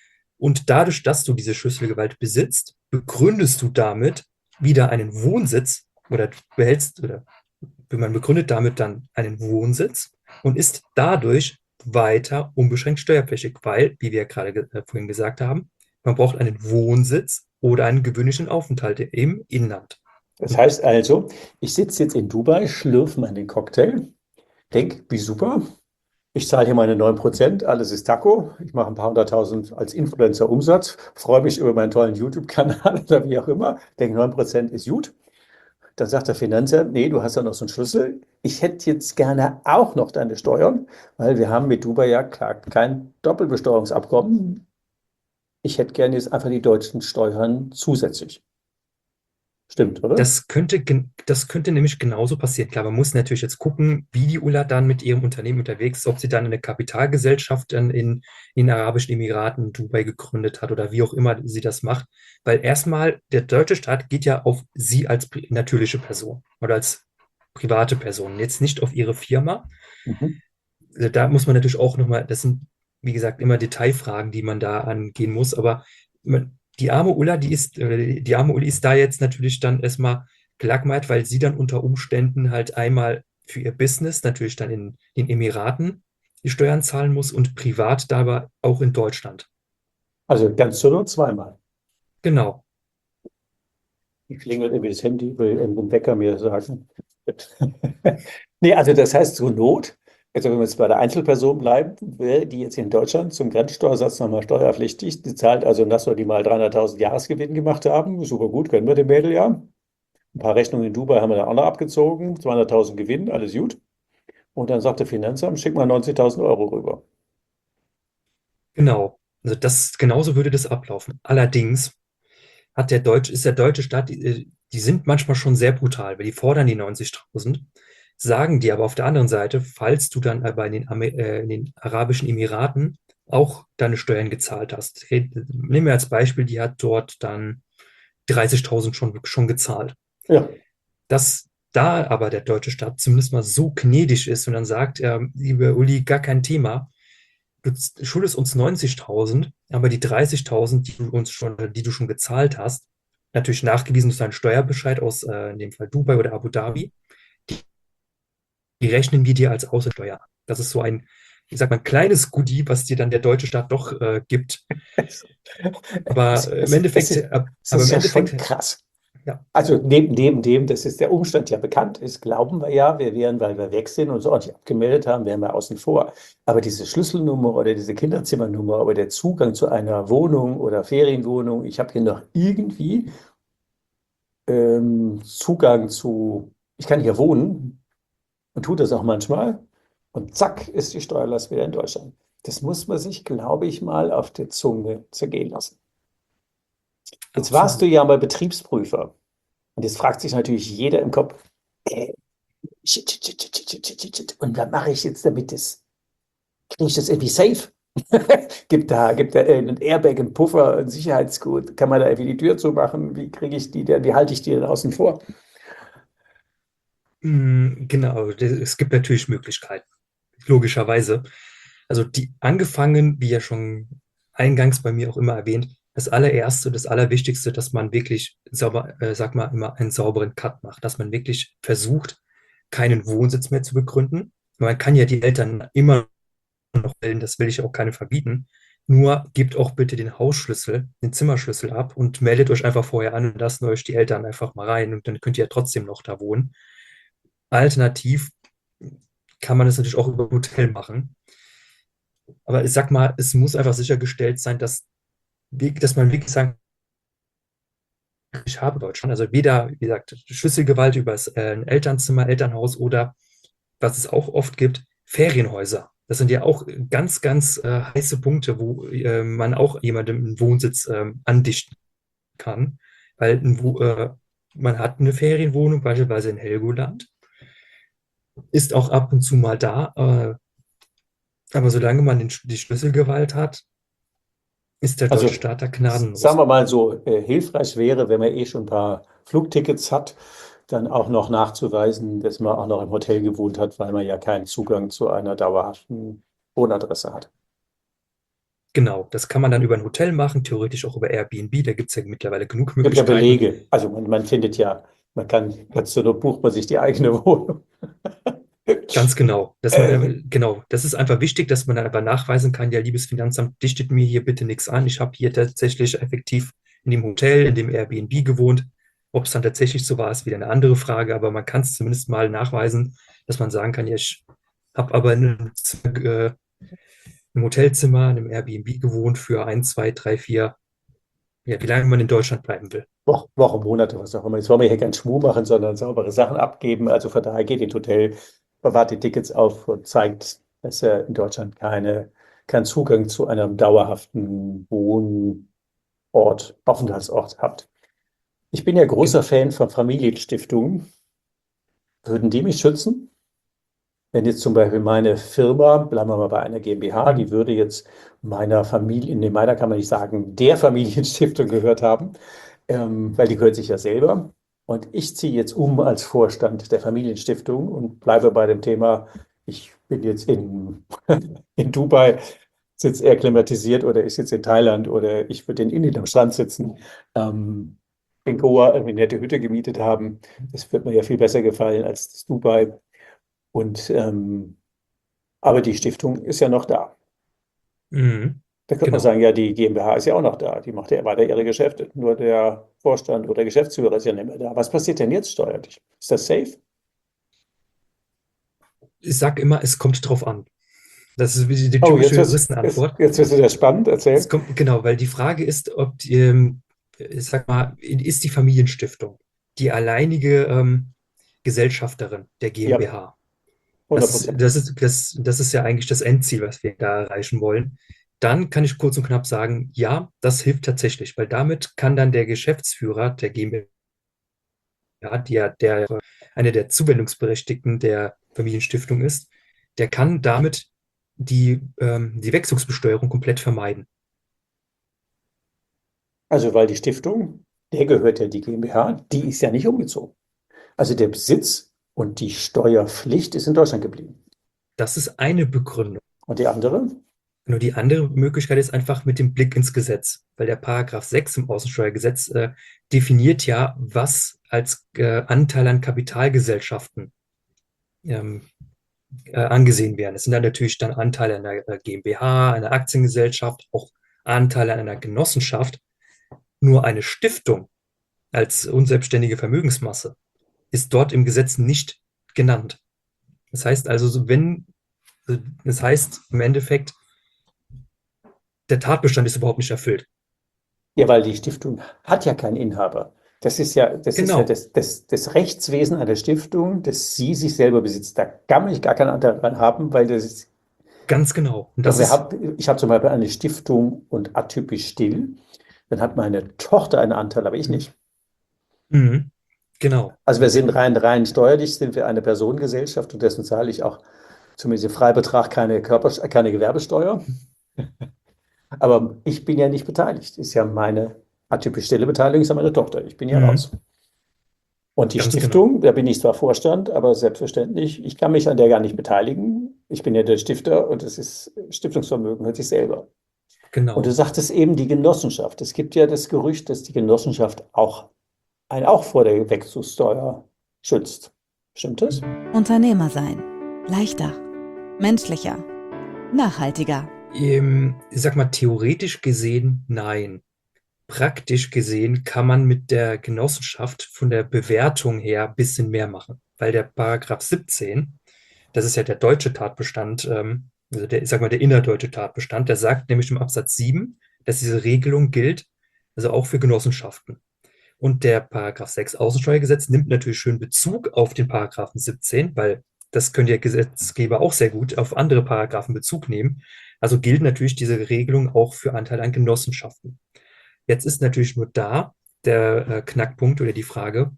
Und dadurch, dass du diese Schlüsselgewalt besitzt, begründest du damit wieder einen Wohnsitz oder behältst oder man begründet damit dann einen Wohnsitz und ist dadurch weiter unbeschränkt steuerpflichtig, weil, wie wir ja gerade ge äh, vorhin gesagt haben, man braucht einen Wohnsitz oder einen gewöhnlichen Aufenthalt im Inland. Das Und heißt also, ich sitze jetzt in Dubai, schlürfe meinen Cocktail, denke, wie super. Ich zahle hier meine neun Prozent, alles ist Taco. Ich mache ein paar hunderttausend als Influencer Umsatz, freue mich über meinen tollen YouTube-Kanal oder wie auch immer, denke neun Prozent ist gut. Dann sagt der Finanzamt, nee, du hast ja noch so einen Schlüssel. Ich hätte jetzt gerne auch noch deine Steuern, weil wir haben mit Dubai ja klar kein Doppelbesteuerungsabkommen. Ich hätte gerne jetzt einfach die deutschen Steuern zusätzlich. Stimmt, oder? das könnte, gen- das könnte nämlich genauso passieren. Klar, man muss natürlich jetzt gucken, wie die Ulla dann mit ihrem Unternehmen unterwegs ist, ob sie dann eine Kapitalgesellschaft dann in, in den Arabischen Emiraten, Dubai gegründet hat oder wie auch immer sie das macht. Weil erstmal, der deutsche Staat geht ja auf sie als pri- natürliche Person oder als private Person, jetzt nicht auf ihre Firma. Mhm. Also da muss man natürlich auch nochmal, das sind, wie gesagt, immer Detailfragen, die man da angehen muss, aber man, die arme Ulla, die ist, äh, die arme Uli ist da jetzt natürlich dann erstmal gelackmeiert, weil sie dann unter Umständen halt einmal für ihr Business, natürlich dann in den Emiraten, die Steuern zahlen muss und privat dabei auch in Deutschland. Also ganz zur Not zweimal. Genau. Die klingelt irgendwie das Handy, will irgendein Wecker mir sagen. Nee, also das heißt zur Not, also wenn wir jetzt bei der Einzelperson bleiben, wäre die jetzt in Deutschland zum Grenzsteuersatz nochmal steuerpflichtig. Die zahlt also, das soll die mal dreihunderttausend Jahresgewinn gemacht haben. Super gut, können wir dem Mädel ja. Ein paar Rechnungen in Dubai haben wir dann auch noch abgezogen. zweihunderttausend Gewinn, alles gut. Und dann sagt der Finanzamt, schick mal neunzigtausend Euro rüber. Genau. Also das, genauso würde das ablaufen. Allerdings hat der Deutsch, ist der deutsche Staat, die, äh, die sind manchmal schon sehr brutal, weil die fordern die neunzigtausend, sagen dir aber auf der anderen Seite, falls du dann aber in den, Amer- äh, in den Arabischen Emiraten auch deine Steuern gezahlt hast. Hey, nehmen wir als Beispiel, die hat dort dann dreißigtausend schon, schon gezahlt. Ja, Das da aber der deutsche Staat zumindest mal so gnädig ist und dann sagt, äh, lieber Uli, gar kein Thema, du z- schuldest uns neunzigtausend, aber die dreißigtausend, die du uns schon, die du schon gezahlt hast, natürlich nachgewiesen durch deinen Steuerbescheid aus, äh, in dem Fall Dubai oder Abu Dhabi, die rechnen wir dir als Außensteuer an. Das ist so ein, ich sag mal, kleines Goodie, was dir dann der deutsche Staat doch äh, gibt. Es, Aber äh, im es, es, Endeffekt, ist, äh, es aber ist im ja schon Endeffekt, krass. ja, Also neben, neben dem, dass es der Umstand ja bekannt ist, glauben wir ja, wir wären, weil wir weg sind und so ordentlich abgemeldet haben, wären wir außen vor. Aber diese Schlüsselnummer oder diese Kinderzimmernummer oder der Zugang zu einer Wohnung oder Ferienwohnung, ich habe hier noch irgendwie ähm, Zugang zu, ich kann hier wohnen und tue das auch manchmal und zack ist die Steuerlast wieder in Deutschland. Das muss man sich, glaube ich, mal auf der Zunge zergehen lassen. Jetzt warst du absolut. ja mal Betriebsprüfer. Und jetzt fragt sich natürlich jeder im Kopf, äh, shit, shit, shit, shit, shit, shit, shit, shit. Und was mache ich jetzt damit? Das, kriege ich das irgendwie safe? Gibt da, gibt da einen Airbag, einen Puffer, ein Sicherheitsgurt? Kann man da irgendwie die Tür zumachen? Wie kriege ich die denn, wie halte ich die denn außen vor? Mm, Genau, das- es gibt natürlich Möglichkeiten, logischerweise. Also die angefangen, wie ja schon eingangs bei mir auch immer erwähnt, das allererste, das Allerwichtigste, dass man wirklich sauber, äh, sag mal, immer einen sauberen Cut macht, dass man wirklich versucht, keinen Wohnsitz mehr zu begründen. Man kann ja die Eltern immer noch wählen, das will ich auch keinem verbieten. Nur gebt auch bitte den Hausschlüssel, den Zimmerschlüssel ab und meldet euch einfach vorher an und lasst euch die Eltern einfach mal rein und dann könnt ihr ja trotzdem noch da wohnen. Alternativ kann man es natürlich auch über ein Hotel machen. Aber ich sag mal, es muss einfach sichergestellt sein, dass, wir- dass man wirklich sagen, ich habe Deutschland. Also weder, wie gesagt, Schlüsselgewalt über das äh, ein Elternzimmer, Elternhaus oder, was es auch oft gibt, Ferienhäuser. Das sind ja auch ganz, ganz äh, heiße Punkte, wo äh, man auch jemandem einen Wohnsitz ähm, andichten kann. Weil ein, Wo- äh, man hat eine Ferienwohnung, beispielsweise in Helgoland, ist auch ab und zu mal da, äh, aber solange man den, die Schlüsselgewalt hat, ist der deutsche Also Staat da s- sagen gnadenlos. wir mal so, äh, hilfreich wäre, wenn man eh schon ein paar Flugtickets hat, dann auch noch nachzuweisen, dass man auch noch im Hotel gewohnt hat, weil man ja keinen Zugang zu einer dauerhaften Wohnadresse hat. Genau, das kann man dann über ein Hotel machen, theoretisch auch über Airbnb, da gibt es ja mittlerweile genug Es gibt ja Möglichkeiten. Belege. Also man, man findet ja, man kann, kannst du nur bucht man sich die eigene Wohnung. Ganz genau, dass man, Äh, äh, genau, das ist einfach wichtig, dass man dann aber nachweisen kann, ja, liebes Finanzamt, dichtet mir hier bitte nichts an. Ich habe hier tatsächlich effektiv in dem Hotel, in dem Airbnb gewohnt. Ob es dann tatsächlich so war, ist wieder eine andere Frage, aber man kann es zumindest mal nachweisen, dass man sagen kann, ja, ich habe aber in einem, äh, im Hotelzimmer, in einem Airbnb gewohnt für ein, zwei, drei, vier, ja, wie lange man in Deutschland bleiben will. Wochen, Wochen, Monate, was auch immer. Jetzt wollen wir hier keinen Schmuh machen, sondern saubere Sachen abgeben. Also von daher geht ins Hotel, bewahrt die Tickets auf und zeigt, dass er in Deutschland keine, keinen Zugang zu einem dauerhaften Wohnort, Aufenthaltsort hat. Ich bin ja großer Genau. Fan von Familienstiftungen. Würden die mich schützen? Wenn jetzt zum Beispiel meine Firma, bleiben wir mal bei einer GmbH, die Mhm. würde jetzt meiner Familie, nee, meiner kann man nicht sagen, der Familienstiftung gehört haben, ähm, weil die gehört sich ja selber. Und ich ziehe jetzt um als Vorstand der Familienstiftung und bleibe bei dem Thema, ich bin jetzt in, in Dubai, sitze er klimatisiert oder ist jetzt in Thailand oder ich würde in Indien am Strand sitzen, ähm, in Goa irgendwie eine nette Hütte gemietet haben. Das wird mir ja viel besser gefallen als das Dubai. Und ähm, aber die Stiftung ist ja noch da. Mhm. Da könnte man Genau. sagen, ja, die GmbH ist ja auch noch da. Die macht ja weiter ihre Geschäfte. Nur der Vorstand oder Geschäftsführer ist ja nicht mehr da. Was passiert denn jetzt steuerlich? Ist das safe? Ich sage immer, es kommt drauf an. Das ist wie die Oh, jetzt typische wird's, jetzt, Juristenantwort. jetzt wird es wieder spannend. Es Erzähl. kommt, genau, weil die Frage ist, ob die, ähm, ich sag mal, ist die Familienstiftung die alleinige ähm, Gesellschafterin der Ja, GmbH? hundert Das, Prozent. das ist, das, das ist ja eigentlich das Endziel, was wir da erreichen wollen. Dann kann ich kurz und knapp sagen, ja, das hilft tatsächlich, weil damit kann dann der Geschäftsführer der GmbH, die ja der, eine der Zuwendungsberechtigten der Familienstiftung ist, der kann damit die, ähm, die Wechselbesteuerung komplett vermeiden. Also, weil die Stiftung, der gehört ja die GmbH, die ist ja nicht umgezogen. Also der Besitz und die Steuerpflicht ist in Deutschland geblieben. Das ist eine Begründung. Und die andere? Nur die andere Möglichkeit ist einfach mit dem Blick ins Gesetz, weil der Paragraph sechs im Außensteuergesetz äh, definiert ja, was als äh, Anteil an Kapitalgesellschaften ähm, äh, angesehen werden. Es sind dann natürlich dann Anteile einer äh, GmbH, einer Aktiengesellschaft, auch Anteile an einer Genossenschaft. Nur eine Stiftung als unselbstständige Vermögensmasse ist dort im Gesetz nicht genannt. Das heißt also, so wenn, das heißt im Endeffekt, der Tatbestand ist überhaupt nicht erfüllt. Ja, weil die Stiftung hat ja keinen Inhaber. Das ist ja, das ist ja Genau, das, das, das Rechtswesen einer Stiftung, dass sie sich selber besitzt. Da kann ich gar keinen Anteil dran haben, weil das ist, ganz genau. Und doch das wir ist, haben, ich habe zum Beispiel eine Stiftung und atypisch still. Dann hat meine Tochter einen Anteil, aber ich nicht. mhm, genau. Also wir sind rein, rein steuerlich, sind wir eine Personengesellschaft und dessen zahle ich auch zumindest im Freibetrag keine Körper, keine Gewerbesteuer. Aber ich bin ja nicht beteiligt. Ist ja meine atypisch stille Beteiligung, ist ja meine Tochter. Ich bin ja Mhm, raus. Und die ganz genau. Stiftung, da bin ich zwar Vorstand, aber selbstverständlich, ich kann mich an der gar nicht beteiligen. Ich bin ja der Stifter und es ist Stiftungsvermögen hört sich selber. Und du Genau. sagtest eben die Genossenschaft. Es gibt ja das Gerücht, dass die Genossenschaft auch einen auch vor der Wegzugssteuer schützt. Stimmt das? Unternehmer sein. Leichter. Menschlicher. Nachhaltiger. Ähm, ich sag mal, theoretisch gesehen, nein. Praktisch gesehen kann man mit der Genossenschaft von der Bewertung her ein bisschen mehr machen, weil der Paragraph siebzehn, das ist ja der deutsche Tatbestand, ähm, also der, ich sag mal, der innerdeutsche Tatbestand, der sagt nämlich im Absatz sieben, dass diese Regelung gilt, also auch für Genossenschaften. Und der Paragraph sechs Außensteuergesetz nimmt natürlich schön Bezug auf den Paragraphen siebzehn, weil das können die Gesetzgeber auch sehr gut auf andere Paragraphen Bezug nehmen. Also gilt natürlich diese Regelung auch für Anteile an Genossenschaften. Jetzt ist natürlich nur da der äh, Knackpunkt oder die Frage,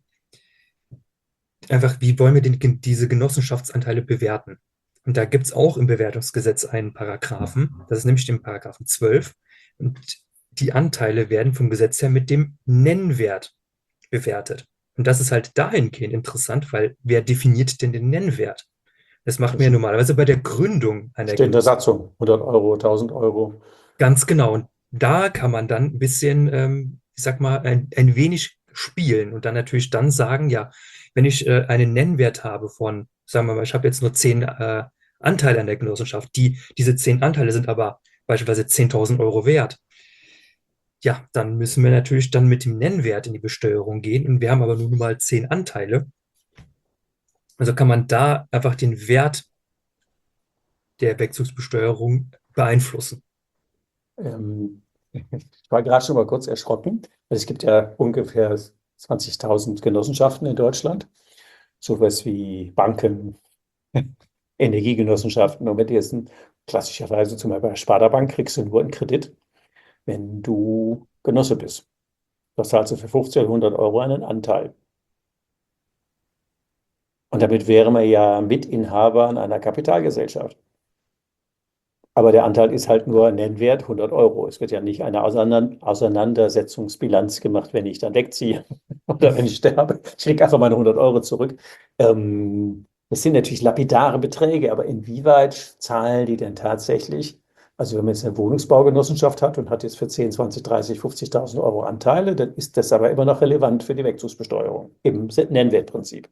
einfach, wie wollen wir denn diese Genossenschaftsanteile bewerten? Und da gibt es auch im Bewertungsgesetz einen Paragraphen, das ist nämlich den Paragraphen zwölf. Und die Anteile werden vom Gesetz her mit dem Nennwert bewertet. Und das ist halt dahingehend interessant, weil wer definiert denn den Nennwert? Das macht man Das ja normalerweise bei der Gründung einer steht in der Genossenschaft. Satzung. hundert Euro, tausend Euro. Ganz genau. Und da kann man dann ein bisschen, ähm, ich sag mal, ein, ein wenig spielen und dann natürlich dann sagen, ja, wenn ich äh, einen Nennwert habe von, sagen wir mal, ich habe jetzt nur zehn äh, Anteile an der Genossenschaft, die, diese zehn Anteile sind aber beispielsweise zehntausend Euro wert. Ja, dann müssen wir natürlich dann mit dem Nennwert in die Besteuerung gehen und wir haben aber nur mal zehn Anteile. Also kann man da einfach den Wert der Wegzugsbesteuerung beeinflussen. Ähm, ich war gerade schon mal kurz erschrocken. Es gibt ja ungefähr zwanzigtausend Genossenschaften in Deutschland. Sowas wie Banken, Energiegenossenschaften. Und wenn du jetzt ein, klassischerweise zum Beispiel bei der Sparda Bank kriegst du nur einen Kredit, wenn du Genosse bist. Das zahlst du für fünfzig oder hundert Euro einen Anteil. Und damit wäre man ja Mitinhaber an einer Kapitalgesellschaft. Aber der Anteil ist halt nur Nennwert hundert Euro. Es wird ja nicht eine Auseinander Auseinandersetzungsbilanz gemacht, wenn ich dann wegziehe oder wenn ich sterbe. Ich kriege einfach meine hundert Euro zurück. Ähm, das sind natürlich lapidare Beträge, aber inwieweit zahlen die denn tatsächlich? Also wenn man jetzt eine Wohnungsbaugenossenschaft hat und hat jetzt für zehn, zwanzig, dreißig, fünfzigtausend Euro Anteile, dann ist das aber immer noch relevant für die Wegzugsbesteuerung im Nennwertprinzip.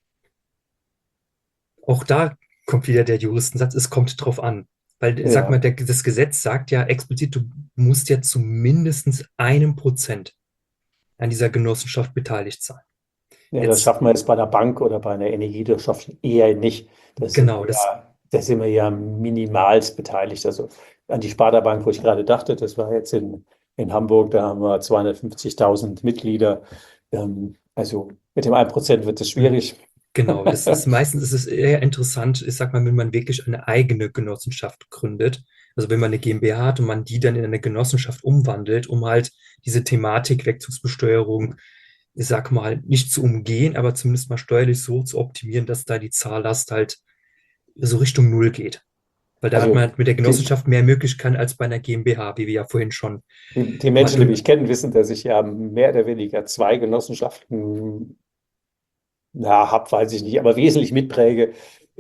Auch da kommt wieder der Juristensatz, es kommt drauf an. Weil, sag mal, Ja, der, das Gesetz sagt ja explizit, du musst ja zu mindestens einem Prozent an dieser Genossenschaft beteiligt sein. ja, das Jetzt, schaffen wir jetzt bei einer Bank oder bei einer Energiewirtschaft eher nicht. Da sind genau, wir das, ja, da sind wir ja minimalst beteiligt. Also an die Sparda Bank, wo ich gerade dachte, das war jetzt in, in Hamburg, da haben wir zweihundertfünfzigtausend Mitglieder. Ähm, also mit dem ein Prozent wird es hm, schwierig. genau, das ist meistens ist es eher interessant, ich sag mal, wenn man wirklich eine eigene Genossenschaft gründet. Also wenn man eine GmbH hat und man die dann in eine Genossenschaft umwandelt, um halt diese Thematik Wegzugsbesteuerung, ich sag mal, nicht zu umgehen, aber zumindest mal steuerlich so zu optimieren, dass da die Zahllast halt so Richtung Null geht. Weil da hat man Also halt mit der die, Genossenschaft mehr Möglichkeiten als bei einer GmbH, wie wir ja vorhin schon die, die Menschen, die mich hatten. kennen, wissen, dass ich ja mehr oder weniger zwei Genossenschaften Na, hab, weiß ich nicht, aber wesentlich mitpräge.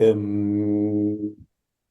Ähm,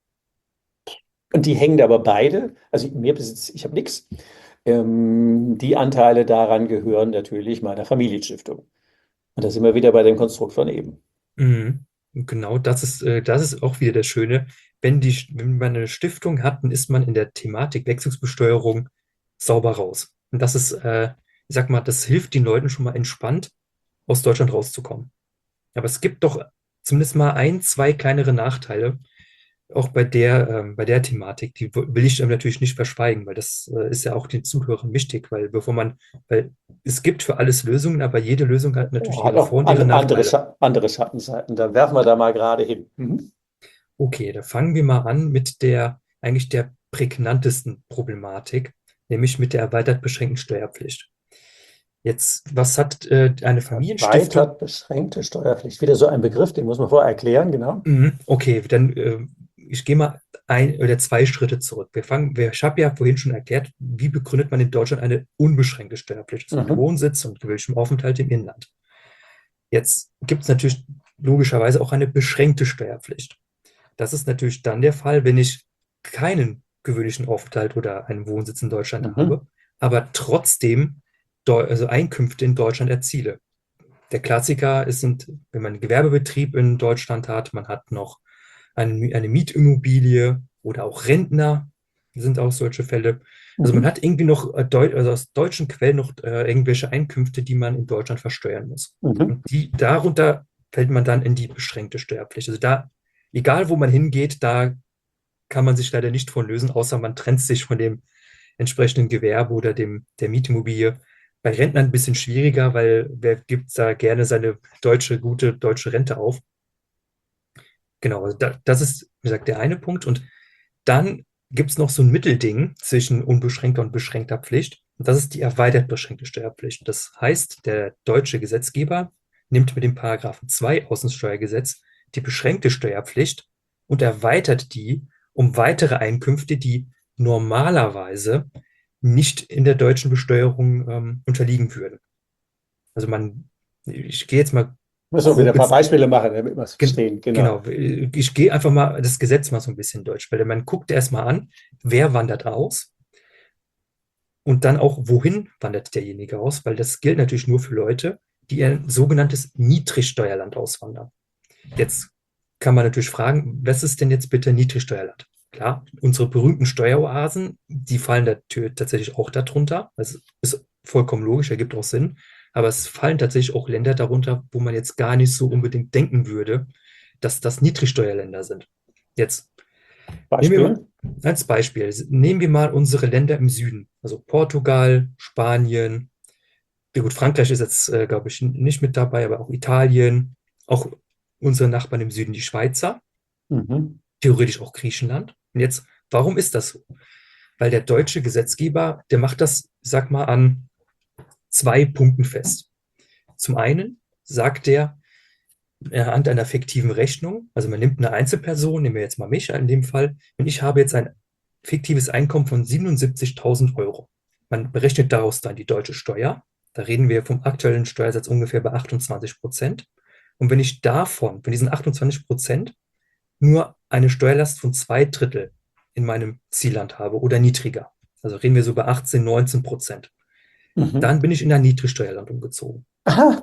und die hängen aber beide, also mir besitzt, ich habe nichts. Ähm, die Anteile daran gehören natürlich meiner Familienstiftung. Und da sind wir wieder bei dem Konstrukt von eben. Mhm. Und genau das ist, äh, das ist auch wieder das Schöne. Wenn die, wenn man eine Stiftung hat, dann ist man in der Thematik Wechselbesteuerung sauber raus. Und das ist, äh, ich sag mal, das hilft den Leuten schon mal entspannt aus Deutschland rauszukommen. Aber es gibt doch zumindest mal ein, zwei kleinere Nachteile, auch bei der, ähm, bei der Thematik. Die w- will ich ähm, natürlich nicht verschweigen, weil das äh, ist ja auch den Zuhörern wichtig, weil bevor man, weil es gibt für alles Lösungen, aber jede Lösung hat natürlich Hat ihre auch Vor- und ihre an, andere, Nachteile. Scha andere Schattenseiten. Da werfen wir da mal gerade hin. Mhm. Okay, da fangen wir mal an mit der eigentlich der prägnantesten Problematik, nämlich mit der erweitert beschränkten Steuerpflicht. Jetzt, was hat äh, eine Familienstiftung? Erweitert beschränkte Steuerpflicht. Wieder so ein Begriff, den muss man vorher erklären, genau. Mhm, okay, dann äh, ich gehe mal ein oder zwei Schritte zurück. Wir fangen, wir, ich habe ja vorhin schon erklärt, wie begründet man in Deutschland eine unbeschränkte Steuerpflicht, also mit Mhm. Wohnsitz und gewöhnlichem Aufenthalt im Inland. Jetzt gibt es natürlich logischerweise auch eine beschränkte Steuerpflicht. Das ist natürlich dann der Fall, wenn ich keinen gewöhnlichen Aufenthalt oder einen Wohnsitz in Deutschland Mhm. habe, aber trotzdem Deu also Einkünfte in Deutschland erziele. Der Klassiker ist, sind, wenn man einen Gewerbebetrieb in Deutschland hat, man hat noch eine, eine Mietimmobilie oder auch Rentner sind auch solche Fälle. Also man Mhm. hat irgendwie noch äh, Deu also aus deutschen Quellen noch äh, irgendwelche Einkünfte, die man in Deutschland versteuern muss. Mhm. Und die, darunter fällt man dann in die beschränkte Steuerpflicht. Also da, egal wo man hingeht, da kann man sich leider nicht von lösen, außer man trennt sich von dem entsprechenden Gewerbe oder dem, der Mietimmobilie. Bei Rentnern ein bisschen schwieriger, weil wer gibt da gerne seine deutsche, gute deutsche Rente auf? Genau, also da, das ist, wie gesagt, der eine Punkt. Und dann gibt es noch so ein Mittelding zwischen unbeschränkter und beschränkter Pflicht. Und das ist die erweitert beschränkte Steuerpflicht. Das heißt, der deutsche Gesetzgeber nimmt mit dem Paragraphen zwei Außensteuergesetz die beschränkte Steuerpflicht und erweitert die um weitere Einkünfte, die normalerweise nicht in der deutschen Besteuerung ähm, unterliegen würden. Also man, ich gehe jetzt mal Müssen wir wieder grob ein paar ins, Beispiele machen, damit wir es Gen verstehen. Genau. genau, ich gehe einfach mal das Gesetz mal so ein bisschen durch, weil man guckt erstmal an, wer wandert aus und dann auch, wohin wandert derjenige aus, weil das gilt natürlich nur für Leute, die in ein sogenanntes Niedrigsteuerland auswandern. Jetzt kann man natürlich fragen, was ist denn jetzt bitte Niedrigsteuerland? Klar, unsere berühmten Steueroasen, die fallen natürlich tatsächlich auch darunter. Das ist vollkommen logisch, ergibt auch Sinn. Aber es fallen tatsächlich auch Länder darunter, wo man jetzt gar nicht so unbedingt denken würde, dass das Niedrigsteuerländer sind. Jetzt nehmen wir mal Beispiel. als Beispiel, nehmen wir mal unsere Länder im Süden, also Portugal, Spanien, ja gut, Frankreich ist jetzt, äh, glaube ich, nicht mit dabei, aber auch Italien, auch unsere Nachbarn im Süden, die Schweizer, Mhm. theoretisch auch Griechenland. Und jetzt, warum ist das so? Weil der deutsche Gesetzgeber, der macht das, sag mal, an zwei Punkten fest. Zum einen sagt er, anhand einer fiktiven Rechnung, also man nimmt eine Einzelperson, nehmen wir jetzt mal mich in dem Fall, und ich habe jetzt ein fiktives Einkommen von siebenundsiebzigtausend Euro. Man berechnet daraus dann die deutsche Steuer. Da reden wir vom aktuellen Steuersatz ungefähr bei achtundzwanzig Prozent. Und wenn ich davon, von diesen achtundzwanzig Prozent, nur eine Steuerlast von zwei Drittel in meinem Zielland habe oder niedriger, also reden wir so bei achtzehn, neunzehn Prozent, Mhm. dann bin ich in ein Niedrigsteuerland umgezogen. Aha.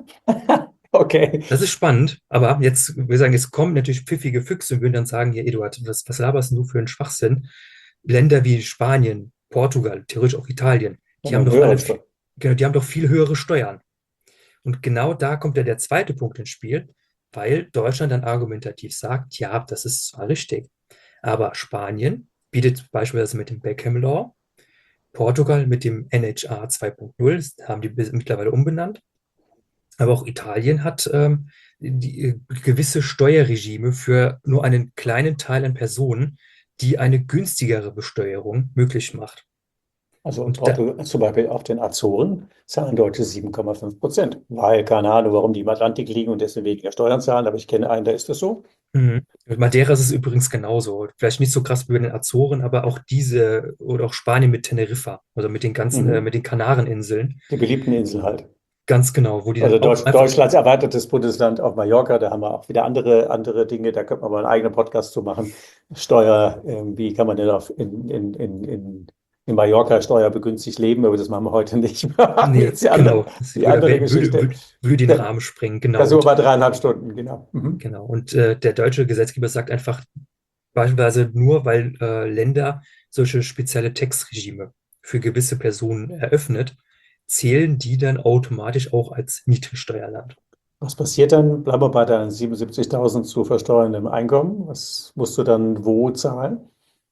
Okay. Das ist spannend, aber jetzt, wir sagen, jetzt kommen natürlich pfiffige Füchse und würden dann sagen, ja, Eduard, was, was laberst du für einen Schwachsinn? Länder wie Spanien, Portugal, theoretisch auch Italien, die Und haben einen doch alle, höheren fi- Steuer. genau, die haben doch viel höhere Steuern. Und genau da kommt ja der zweite Punkt ins Spiel, weil Deutschland dann argumentativ sagt, ja, das ist zwar richtig, aber Spanien bietet beispielsweise mit dem Beckham Law, Portugal mit dem N H A zwei Punkt null, das haben die bis- mittlerweile umbenannt, aber auch Italien hat ähm, die, äh, gewisse Steuerregime für nur einen kleinen Teil an Personen, die eine günstigere Besteuerung möglich macht. Also Und da, Portugal, zum Beispiel auf den Azoren zahlen Deutsche sieben Komma fünf Prozent. Weil, keine Ahnung, warum die im Atlantik liegen und deswegen weniger Steuern zahlen, aber ich kenne einen, da ist das so. mhm. Mit Madeira ist es übrigens genauso. Vielleicht nicht so krass wie bei den Azoren, aber auch diese oder auch Spanien mit Teneriffa, also mit den ganzen, äh, Mhm. mit den Kanareninseln. Die beliebten Inseln halt. Ganz genau, wo die Also dann auch Deutsch, einfach, Deutschlands erweitertes Bundesland auf Mallorca, da haben wir auch wieder andere, andere Dinge, da könnte man mal einen eigenen Podcast zu machen. Steuer, ähm, wie kann man denn auf, in, in, in, in, in Mallorca steuerbegünstigt leben, aber das machen wir heute nicht. Wir machen nee, jetzt die andere, genau, das die würde, andere würde, Geschichte. würde, würde den Da, Rahmen sprengen, da genau. sind wir Und bei dreieinhalb Stunden, genau. Mhm. genau. Und äh, der deutsche Gesetzgeber sagt einfach beispielsweise nur, weil äh, Länder solche spezielle Textregime für gewisse Personen eröffnet, zählen die dann automatisch auch als Niedrigsteuerland. Was passiert dann? Bleiben wir bei deinen siebenundsiebzigtausend zu versteuerndem Einkommen. Was musst du dann wo zahlen?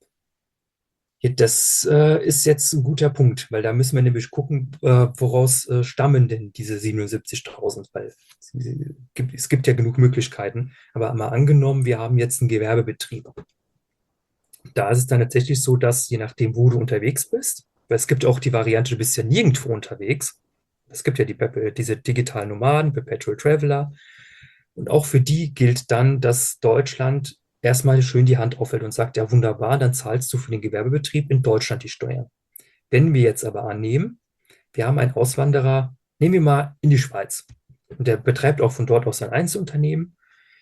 Ja, das äh, ist jetzt ein guter Punkt, weil da müssen wir nämlich gucken, äh, woraus äh, stammen denn diese siebenundsiebzigtausend, weil es gibt, es gibt ja genug Möglichkeiten. Aber mal angenommen, wir haben jetzt einen Gewerbebetrieb. Da ist es dann tatsächlich so, dass je nachdem, wo du unterwegs bist, weil es gibt auch die Variante, du bist ja nirgendwo unterwegs. Es gibt ja die, diese digitalen Nomaden, Perpetual Traveler. Und auch für die gilt dann, dass Deutschland erstmal schön die Hand aufhält und sagt, ja wunderbar, dann zahlst du für den Gewerbebetrieb in Deutschland die Steuern. Wenn wir jetzt aber annehmen, wir haben einen Auswanderer, nehmen wir mal in die Schweiz, und der betreibt auch von dort aus sein Einzelunternehmen,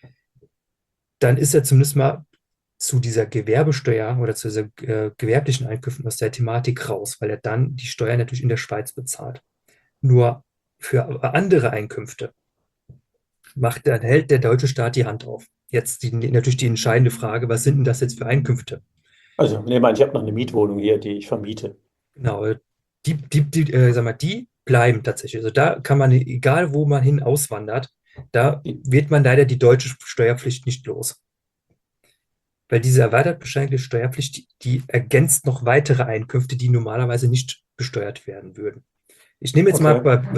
dann ist er zumindest mal zu dieser Gewerbesteuer oder zu dieser äh, gewerblichen Einkünften aus der Thematik raus, weil er dann die Steuer natürlich in der Schweiz bezahlt. Nur für andere Einkünfte macht, dann hält der deutsche Staat die Hand auf. Jetzt die, natürlich die entscheidende Frage, was sind denn das jetzt für Einkünfte? Also, nehmen wir an, ich habe noch eine Mietwohnung hier, die ich vermiete. Genau, die, die, die, äh, sag mal, die bleiben tatsächlich. Also da kann man, egal wo man hin auswandert, da Die, wird man leider die deutsche Steuerpflicht nicht los. Weil diese erweitert beschränkte Steuerpflicht, die, die ergänzt noch weitere Einkünfte, die normalerweise nicht besteuert werden würden. Ich nehme jetzt mal, okay. bei,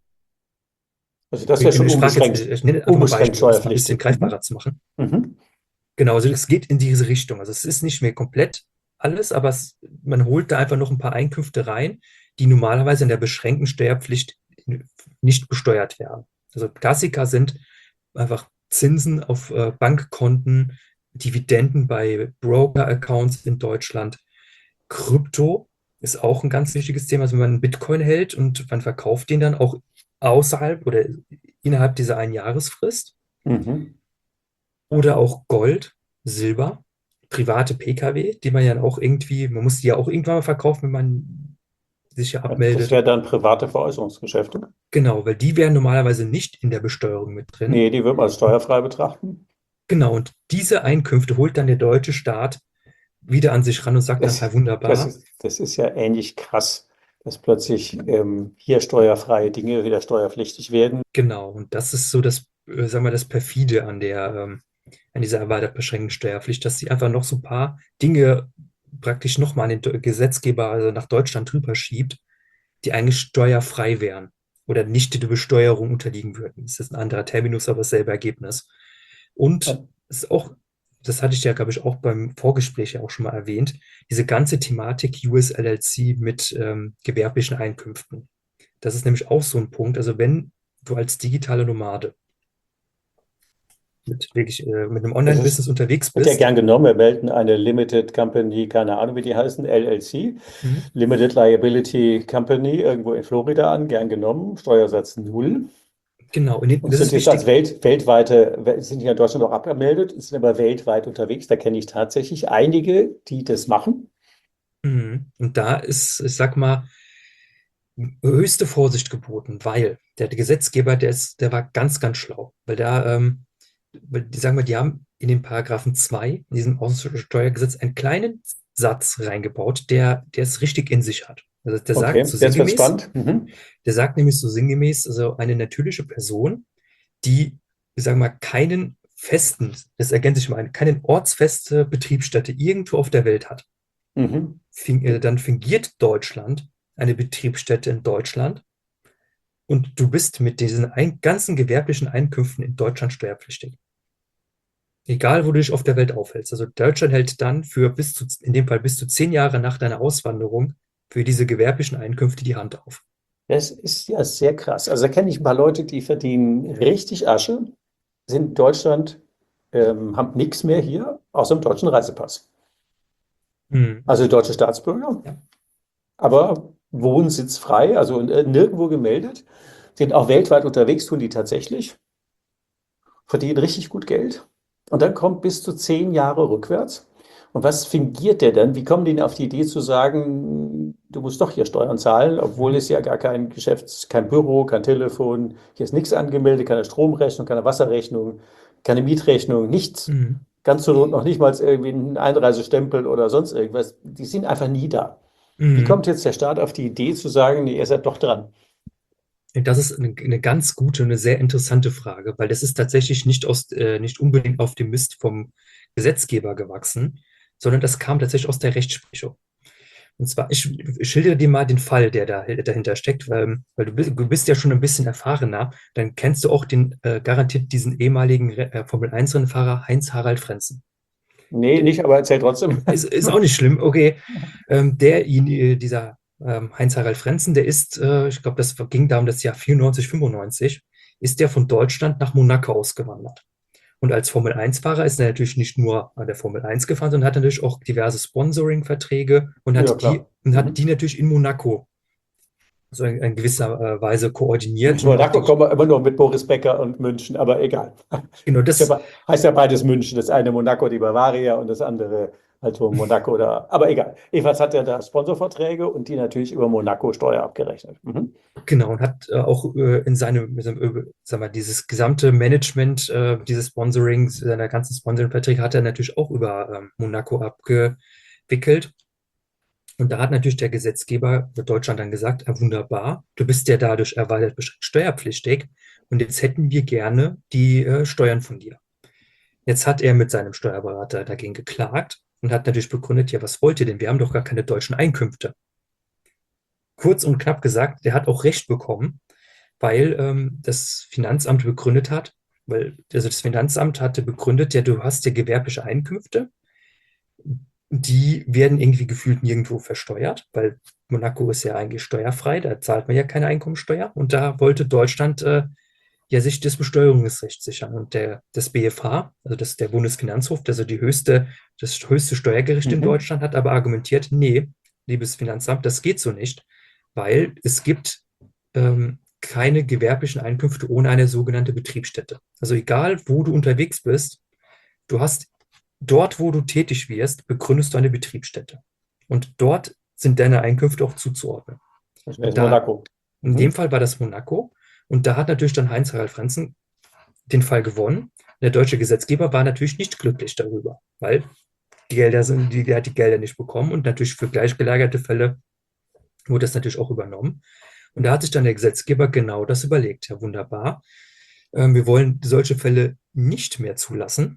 Also das wäre schon ich frage jetzt, unbeschränkt, ich nenne einfach mal unbeschränkt Beispiele, um das mal ein bisschen steuerpflichtig. Mhm. greifbarer zu machen. Mhm. Genau, also es geht in diese Richtung. Also es ist nicht mehr komplett alles, aber es, man holt da einfach noch ein paar Einkünfte rein, die normalerweise in der beschränkten Steuerpflicht nicht besteuert werden. Also Klassiker sind einfach Zinsen auf äh, Bankkonten, Dividenden bei Broker-Accounts in Deutschland. Krypto ist auch ein ganz wichtiges Thema. Also wenn man einen Bitcoin hält und man verkauft den dann auch außerhalb oder innerhalb dieser Einjahresfrist, Mhm. oder auch Gold, Silber, private P K W, die man ja auch irgendwie, man muss die ja auch irgendwann mal verkaufen, wenn man sich ja Ja, das abmeldet. wäre dann private Veräußerungsgeschäfte. Genau, weil die wären normalerweise nicht in der Besteuerung mit drin. Nee, die wird man als steuerfrei betrachten. Genau, und diese Einkünfte holt dann der deutsche Staat wieder an sich ran und sagt dann, Das, hey, das wunderbar. ist, das ist ja ähnlich krass, dass plötzlich ähm, hier steuerfreie Dinge wieder steuerpflichtig werden. Genau, und das ist so das, äh, sagen wir, das perfide an der, ähm, an dieser erweitert beschränkten Steuerpflicht, dass sie einfach noch so ein paar Dinge praktisch nochmal an den Gesetzgeber, also nach Deutschland drüber schiebt, die eigentlich steuerfrei wären oder nicht der Besteuerung unterliegen würden. Das ist ein anderer Terminus, aber dasselbe Ergebnis. Und es ist auch, das hatte ich ja, glaube ich, auch beim Vorgespräch ja auch schon mal erwähnt, diese ganze Thematik U S L L C mit ähm, gewerblichen Einkünften. Das ist nämlich auch so ein Punkt. Also wenn du als digitale Nomade mit wirklich äh, mit einem Das ist, Online-Business unterwegs wird ja bist, gern genommen. Wir melden eine Limited Company, keine Ahnung, wie die heißen, L L C, mhm, Limited Liability Company, irgendwo in Florida an, gern genommen, Steuersatz null. genau, und den- Und das sind ist jetzt als wichtig. Welt, weltweite, sind hier in Deutschland auch abgemeldet, sind aber weltweit unterwegs. Da kenne ich tatsächlich einige, die das machen. Mhm. Und da ist, ich sag mal, höchste Vorsicht geboten, weil der Gesetzgeber, der ist, der war ganz, ganz schlau, weil da, ähm, weil die sagen wir, die haben in den Paragraphen zwei in diesem Außensteuergesetz einen kleinen Satz reingebaut, der, der es richtig in sich hat. Also der sagt Okay, so jetzt wird's sinngemäß, spannend. Mhm. der sagt nämlich so sinngemäß, also eine natürliche Person, die, ich sage mal, keinen festen, das ergänze ich mal, keine ortsfeste Betriebsstätte irgendwo auf der Welt hat, Mhm. fing, äh, dann fingiert Deutschland eine Betriebsstätte in Deutschland und du bist mit diesen ein, ganzen gewerblichen Einkünften in Deutschland steuerpflichtig. Egal, wo du dich auf der Welt aufhältst. Also Deutschland hält dann für bis zu, in dem Fall bis zu zehn Jahre nach deiner Auswanderung für diese gewerblichen Einkünfte die Hand auf. Das ist ja sehr krass. Also da kenne ich ein paar Leute, die verdienen richtig Asche, sind in Deutschland, ähm, haben nichts mehr hier, außer dem deutschen Reisepass. Hm. Also deutsche Staatsbürger, Ja. aber wohnsitzfrei, also äh, nirgendwo gemeldet. sind auch weltweit unterwegs, tun die tatsächlich, verdienen richtig gut Geld. Und dann kommt bis zu zehn Jahre rückwärts. Und was fingiert der dann? Wie kommen die denn auf die Idee zu sagen, du musst doch hier Steuern zahlen, obwohl es ja gar kein Geschäfts-, kein Büro, kein Telefon, hier ist nichts angemeldet, keine Stromrechnung, keine Wasserrechnung, keine Mietrechnung, nichts. Mhm. Ganz zur Not noch nicht mal irgendwie ein Einreisestempel oder sonst irgendwas. Die sind einfach nie da. Wie Mhm. kommt jetzt der Staat auf die Idee zu sagen, nee, ihr seid doch dran? Das ist eine, eine ganz gute und eine sehr interessante Frage, weil das ist tatsächlich nicht aus, äh, nicht unbedingt auf dem Mist vom Gesetzgeber gewachsen, sondern das kam tatsächlich aus der Rechtsprechung. Und zwar, ich, ich schildere dir mal den Fall, der da, dahinter steckt, weil, weil du, bist, du bist ja schon ein bisschen erfahrener, dann kennst du auch den, äh, garantiert diesen ehemaligen Re- äh, Formel eins Rennfahrer Heinz-Harald Frentzen. Nee, nicht, aber erzähl trotzdem. Ist, ist auch nicht schlimm, okay. Ähm, der, ihn, äh, dieser ähm, Heinz-Harald Frentzen, der ist, äh, ich glaube, das ging da um das Jahr vierundneunzig, fünfundneunzig, ist der von Deutschland nach Monaco ausgewandert. Und als Formel eins Fahrer ist er natürlich nicht nur an der Formel eins gefahren, sondern hat natürlich auch diverse Sponsoring-Verträge und Ja, hat die, klar. und hat Mhm. die natürlich in Monaco so in, in gewisser äh, Weise koordiniert Mit und auch Monaco die, kommen wir immer noch mit Boris Becker und München, aber egal. genau Ist ja, das, be- heißt ja beides München. Das eine Monaco, die Bavaria und das andere halt so Monaco da. Aber egal. Jedenfalls hat er da Sponsorverträge und die natürlich über Monaco Steuer abgerechnet. Mhm. genau, und hat äh, auch äh, in seinem, in seinem äh, sag mal, dieses gesamte Management, äh, dieses Sponsoring, seiner ganzen Sponsoring-Verträge hat er natürlich auch über ähm, Monaco abgewickelt. Und da hat natürlich der Gesetzgeber für Deutschland dann gesagt, ah, wunderbar, du bist ja dadurch erweitert steuerpflichtig und jetzt hätten wir gerne die äh, Steuern von dir. Jetzt hat er mit seinem Steuerberater dagegen geklagt und hat natürlich begründet, ja, was wollt ihr denn? Wir haben doch gar keine deutschen Einkünfte. Kurz und knapp gesagt, der hat auch Recht bekommen, weil ähm, das Finanzamt begründet hat, weil also das Finanzamt hatte begründet, ja, du hast ja gewerbliche Einkünfte, die werden irgendwie gefühlt nirgendwo versteuert, weil Monaco ist ja eigentlich steuerfrei, da zahlt man ja keine Einkommensteuer. Und da wollte Deutschland äh, ja sich das Besteuerungsrecht sichern. Und der, das B F H, also das, der Bundesfinanzhof, also die höchste, das höchste Steuergericht in Mhm. Deutschland, hat aber argumentiert, nee, liebes Finanzamt, das geht so nicht, weil es gibt ähm, keine gewerblichen Einkünfte ohne eine sogenannte Betriebsstätte. Also egal, wo du unterwegs bist, du hast dort, wo du tätig wirst, begründest du eine Betriebsstätte. Und dort sind deine Einkünfte auch zuzuordnen. Das wäre jetzt Und da, Monaco. in dem Mhm. Fall war das Monaco. Und da hat natürlich dann Heinz-Harald Frentzen den Fall gewonnen. Der deutsche Gesetzgeber war natürlich nicht glücklich darüber, weil die Gelder sind, die, der hat die Gelder nicht bekommen und natürlich für gleichgelagerte Fälle wurde das natürlich auch übernommen. Und da hat sich dann der Gesetzgeber genau das überlegt. Ja, wunderbar. Ähm, wir wollen solche Fälle nicht mehr zulassen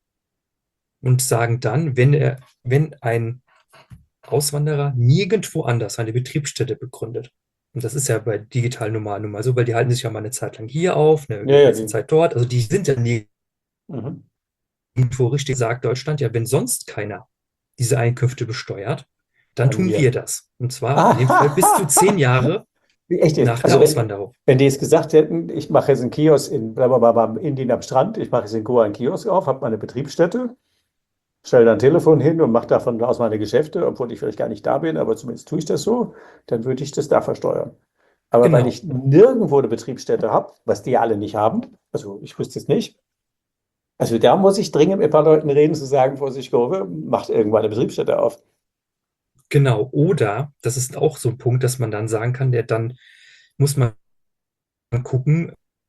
und sagen dann, wenn er, wenn ein Auswanderer nirgendwo anders eine Betriebsstätte begründet. Und das ist ja bei digitalen Nomaden nun mal so, weil die halten sich ja mal eine Zeit lang hier auf, eine Ja, ja, gewisse die. Zeit dort. Also die sind ja Mhm. nirgendwo richtig, sagt Deutschland, ja, wenn sonst keiner diese Einkünfte besteuert, dann Dann tun wir wir. das. Und zwar in dem Fall bis zu zehn Ah, Jahre wie echt nach jetzt? der Also wenn, Auswanderung. wenn die jetzt gesagt hätten, ich mache jetzt einen Kiosk in blablabla, in Indien am Strand, ich mache jetzt in Goa einen Kiosk auf, habe meine Betriebsstätte, stelle dann ein Telefon hin und mache davon aus meine Geschäfte, obwohl ich vielleicht gar nicht da bin, aber zumindest tue ich das so, dann würde ich das da versteuern. Aber weil Genau. ich nirgendwo eine Betriebsstätte habe, was die ja alle nicht haben, also ich wüsste es nicht, also da muss ich dringend mit ein paar Leuten reden, zu sagen, Vorsicht, Kurve, macht irgendwann eine Betriebsstätte auf. Genau. Oder, das ist auch so ein Punkt, dass man dann sagen kann, der dann muss man gucken,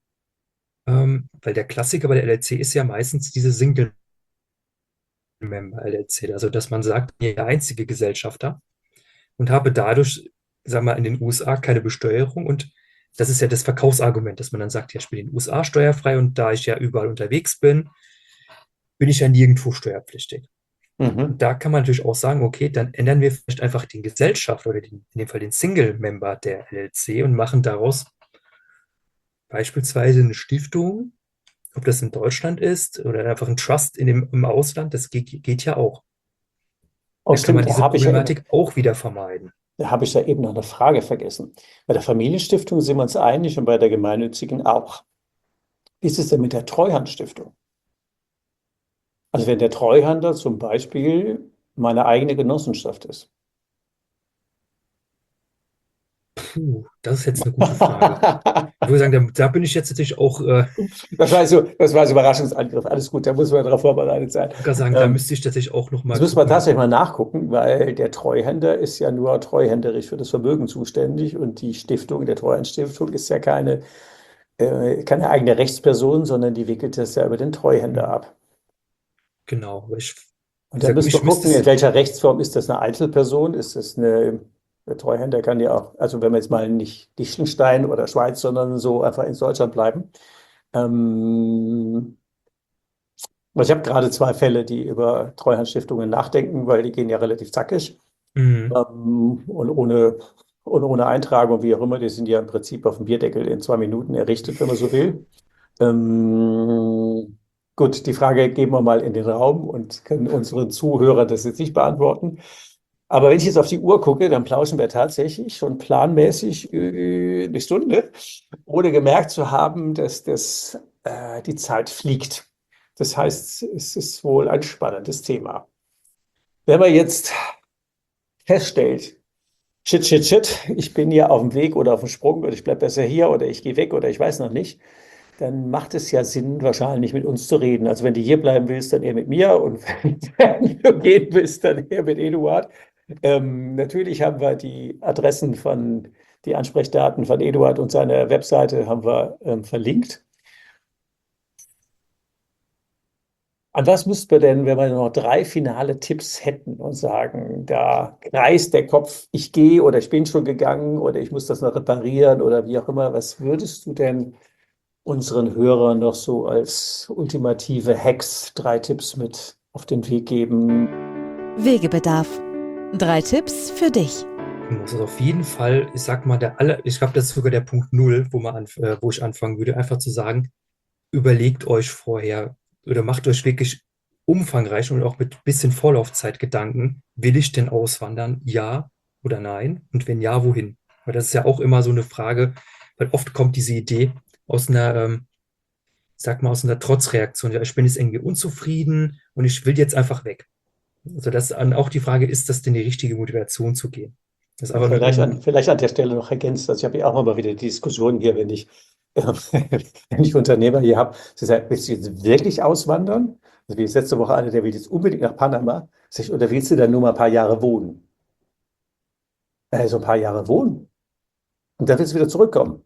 ähm, weil der Klassiker bei der L L C ist ja meistens diese Single Member L L C, also dass man sagt, ich bin der einzige Gesellschafter und habe dadurch, sagen wir mal, in den U S A keine Besteuerung und das ist ja das Verkaufsargument, dass man dann sagt, ja, ich bin in den U S A steuerfrei und da ich ja überall unterwegs bin, bin ich ja nirgendwo steuerpflichtig. Und Mhm. da kann man natürlich auch sagen, okay, dann ändern wir vielleicht einfach den Gesellschafter oder den, in dem Fall den Single-Member der L L C und machen daraus beispielsweise eine Stiftung, ob das in Deutschland ist oder einfach ein Trust in dem, im Ausland, das geht, geht ja auch. Oh, Dann kann man stimmt, da diese habe ich ja eben, Problematik auch wieder vermeiden. da habe ich ja eben noch eine Frage vergessen. Bei der Familienstiftung sind wir uns einig und bei der gemeinnützigen auch. Wie ist es denn mit der Treuhandstiftung? Also wenn der Treuhänder zum Beispiel meine eigene Genossenschaft ist. Puh, das ist jetzt eine gute Frage. Ich würde sagen, da, da bin ich jetzt natürlich auch, äh, Das war so, das war ein Überraschungsangriff. Alles gut, da muss man darauf vorbereitet sein. ich kann sagen, da Ähm, müsste ich tatsächlich auch noch Das mal müssen wir gucken. tatsächlich mal nachgucken, weil der Treuhänder ist ja nur treuhänderisch für das Vermögen zuständig und die Stiftung, der Treuhandstiftung, ist ja keine, äh, keine eigene Rechtsperson, sondern die wickelt das ja über den Treuhänder Hm, ab. genau, aber ich, wie Und da gesagt, müssen wir mich müsste gucken, in es, welcher Rechtsform ist das eine Einzelperson? Ist das eine, der Treuhänder kann ja auch, also wenn wir jetzt mal nicht Liechtenstein oder Schweiz, sondern so einfach in Deutschland bleiben. Ähm, also ich habe gerade zwei Fälle, die über Treuhandstiftungen nachdenken, weil die gehen ja relativ zackig. hm, Ähm, und ohne, und ohne Eintragung, wie auch immer, die sind ja im Prinzip auf dem Bierdeckel in zwei Minuten errichtet, wenn man so will. Ähm, gut, die Frage geben wir mal in den Raum und können unseren Zuhörern das jetzt nicht beantworten. Aber wenn ich jetzt auf die Uhr gucke, dann plauschen wir tatsächlich schon planmäßig äh, eine Stunde, ohne gemerkt zu haben, dass das, äh, die Zeit fliegt. Das heißt, es ist wohl ein spannendes Thema. Wenn man jetzt feststellt, shit, shit, shit, ich bin hier auf dem Weg oder auf dem Sprung oder ich bleibe besser hier oder ich gehe weg oder ich weiß noch nicht, dann macht es ja Sinn, wahrscheinlich mit uns zu reden. Also wenn du hier bleiben willst, dann eher mit mir und wenn du gehen willst, dann eher mit Eduard. Ähm, natürlich haben wir die Adressen von, die Ansprechdaten von Eduard und seiner Webseite haben wir ähm, verlinkt. An was müssten wir denn, wenn wir noch drei finale Tipps hätten und sagen, da kreist der Kopf, ich gehe oder ich bin schon gegangen oder ich muss das noch reparieren oder wie auch immer. Was würdest du denn unseren Hörern noch so als ultimative Hacks, drei Tipps mit auf den Weg geben? Wegebedarf. Drei Tipps für dich. das ist auf jeden Fall, ich sag mal, der aller, ich glaube, das ist sogar der Punkt Null, wo man an, äh, wo ich anfangen würde, einfach zu sagen, überlegt euch vorher oder macht euch wirklich umfangreich und auch mit bisschen Vorlaufzeit Gedanken, will ich denn auswandern? Ja oder nein? Und wenn ja, wohin? Weil das ist ja auch immer so eine Frage, weil oft kommt diese Idee aus einer, ähm, sag mal, aus einer Trotzreaktion. Ja, ich bin jetzt irgendwie unzufrieden und ich will jetzt einfach weg. Also das ist auch die Frage, ist das denn die richtige Motivation zu gehen? Das ist Ja, einfach nur, vielleicht an, um, vielleicht an der Stelle noch ergänzt, also ich habe ja auch immer wieder die Diskussion hier, wenn ich, äh, wenn ich Unternehmer hier habe, sie sagen, willst du jetzt wirklich auswandern? Also wie jetzt letzte Woche einer, der will jetzt unbedingt nach Panama. Sag ich, oder willst du dann nur mal ein paar Jahre wohnen? Äh, so ein paar Jahre wohnen. Und dann willst du wieder zurückkommen.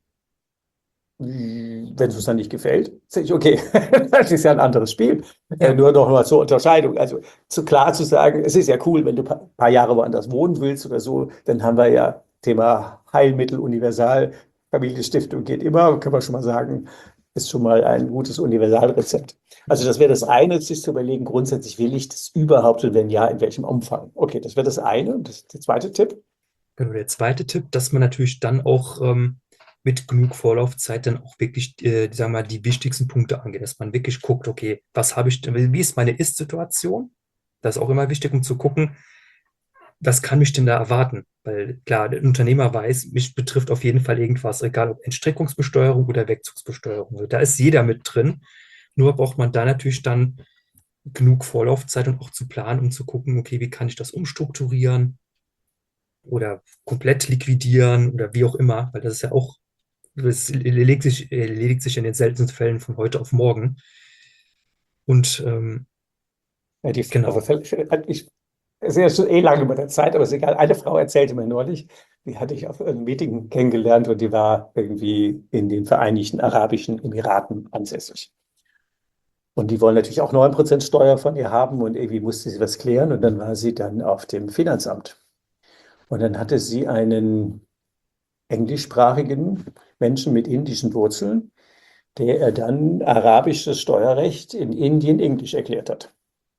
Wenn es uns dann nicht gefällt, sage ich, okay, das ist ja ein anderes Spiel. Äh, ja, nur noch mal zur Unterscheidung. Also zu klar zu sagen, es ist ja cool, wenn du ein paar, paar Jahre woanders wohnen willst oder so, dann haben wir ja Thema Heilmittel universal, Familienstiftung geht immer, kann man schon mal sagen, ist schon mal ein gutes Universalrezept. Also das wäre das eine, sich zu überlegen, grundsätzlich will ich das überhaupt und wenn ja, in welchem Umfang. Okay, das wäre das eine. Und das, der zweite Tipp. genau. Der zweite Tipp, dass man natürlich dann auch ähm, mit genug Vorlaufzeit dann auch wirklich, äh, sagen wir mal, die wichtigsten Punkte angeht, dass man wirklich guckt, okay, was habe ich, denn- wie ist meine Ist-Situation? Das ist auch immer wichtig, um zu gucken, was kann mich denn da erwarten? Weil klar, der Unternehmer weiß, mich betrifft auf jeden Fall irgendwas, egal ob Entstrickungsbesteuerung oder Wegzugsbesteuerung. Also da ist jeder mit drin. Nur braucht man da natürlich dann genug Vorlaufzeit und auch zu planen, um zu gucken, okay, wie kann ich das umstrukturieren oder komplett liquidieren oder wie auch immer, weil das ist ja auch, das erledigt sich, erledigt sich in den seltensten Fällen von heute auf morgen. Und ähm, Ja, die, also genau, ich, es ist ja schon eh lange über der Zeit, aber ist egal. Eine Frau erzählte mir neulich, die hatte ich auf einem Meeting kennengelernt und die war irgendwie in den Vereinigten Arabischen Emiraten ansässig. Und die wollen natürlich auch neun Prozent Steuer von ihr haben und irgendwie musste sie was klären und dann war sie dann auf dem Finanzamt. Und dann hatte sie einen englischsprachigen Menschen mit indischen Wurzeln, der er dann arabisches Steuerrecht in Indien Englisch erklärt hat.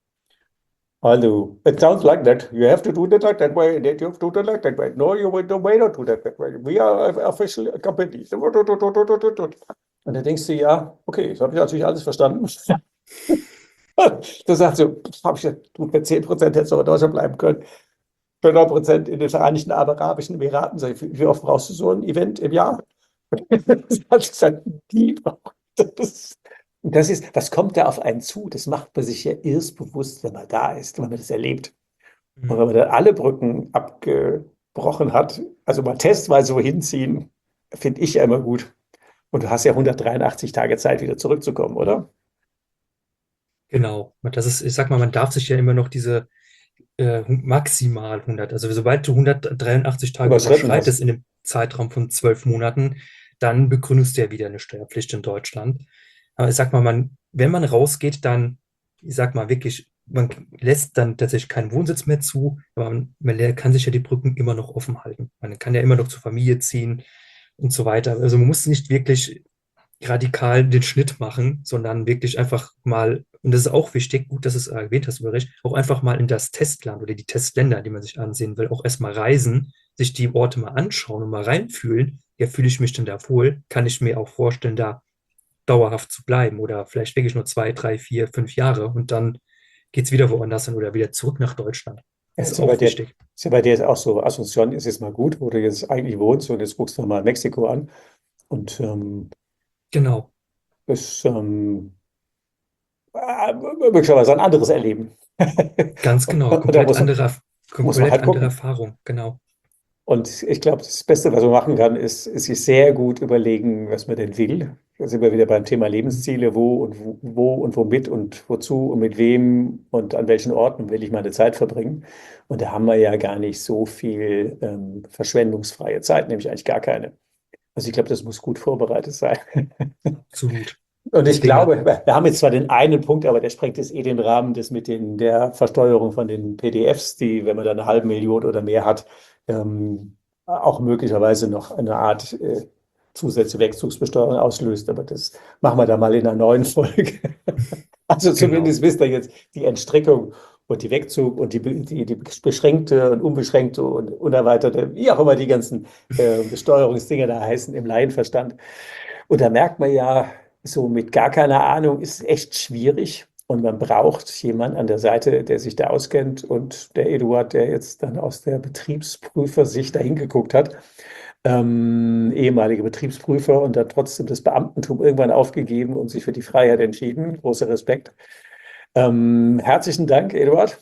Also, it sounds like that. You have to do that that way, and you have to do that that way. No, you will way not do that that way. We are official company. Und da denkst du, ja, okay, das habe ich natürlich alles verstanden. Da sagst du, habe ich gesagt, du für zehn Prozent hättest du auch in Deutschland bleiben können. Für neun Prozent in den Vereinigten Arabischen Emiraten. Sag ich, wie oft brauchst du so ein Event im Jahr? Das hat gesagt, die braucht das. Und das ist, was kommt da auf einen zu? Das macht man sich ja erst bewusst, wenn man da ist, wenn man das erlebt. Und wenn man dann alle Brücken abgebrochen hat, Also mal testweise wohin ziehen, finde ich ja immer gut. Und du hast ja hundertdreiundachtzig Tage Zeit, wieder zurückzukommen, oder? Genau. Das ist, ich sag mal, man darf sich ja immer noch diese äh, maximal hundert, also sobald du hundertdreiundachtzig Tage Überschritten hast. überschreitest in dem Zeitraum von zwölf Monaten, dann begründest du ja wieder eine Steuerpflicht in Deutschland. Aber ich sag mal, man, wenn man rausgeht, dann, ich sag mal wirklich, man lässt dann tatsächlich keinen Wohnsitz mehr zu, aber man, man kann sich ja die Brücken immer noch offen halten. Man kann ja immer noch zur Familie ziehen und so weiter. Also man muss nicht wirklich radikal den Schnitt machen, sondern wirklich einfach mal, und das ist auch wichtig, gut, dass du es erwähnt hast, Ulrich, auch einfach mal in das Testland oder die Testländer, die man sich ansehen will, auch erstmal reisen, sich die Orte mal anschauen und mal reinfühlen. Ja, fühle ich mich denn da wohl? Kann ich mir auch vorstellen, da dauerhaft zu bleiben oder vielleicht wirklich nur zwei, drei, vier, fünf Jahre und dann geht es wieder woanders hin oder wieder zurück nach Deutschland. Ja, Das ist ist ja bei auch dir, wichtig. ist ja bei dir jetzt auch so, Asunción ist jetzt mal gut, wo du jetzt eigentlich wohnst und jetzt guckst du mal Mexiko an. Und ähm, Genau, ist ähm, äh, möglicherweise ein anderes Erleben. ganz Und, genau, und da komplett muss, andere, muss man komplett halt andere gucken. Erfahrung, genau, Und ich glaube, das Beste, was man machen kann, ist, ist sich sehr gut überlegen, was man denn will. Da sind wir wieder beim Thema Lebensziele, wo und wo, wo und womit und wozu und mit wem und an welchen Orten will ich meine Zeit verbringen. Und da haben wir ja gar nicht so viel ähm, verschwendungsfreie Zeit, nämlich eigentlich gar keine. Also ich glaube, das muss gut vorbereitet sein. absolut. Und ich Deswegen, glaube, wir haben jetzt zwar den einen Punkt, aber der sprengt jetzt eh den Rahmen, das mit den, der Versteuerung von den P D Fs, die, wenn man da eine halbe Million oder mehr hat, ähm, auch möglicherweise noch eine Art äh, zusätzliche Wegzugsbesteuerung auslöst. Aber das machen wir da mal in einer neuen Folge. Also genau. zumindest wisst ihr jetzt die Entstrickung und die Wegzug und die, die, die beschränkte und unbeschränkte und unerweiterte, wie auch immer die ganzen äh, Besteuerungsdinger da heißen im Laienverstand. Und da merkt man ja, so mit gar keiner Ahnung ist es echt schwierig. Und man braucht jemanden an der Seite, der sich da auskennt. Und der Eduard, der jetzt dann aus der Betriebsprüfersicht dahin geguckt hat, ähm, ehemalige Betriebsprüfer und dann trotzdem das Beamtentum irgendwann aufgegeben und sich für die Freiheit entschieden. Großer Respekt. Ähm, herzlichen Dank, Eduard.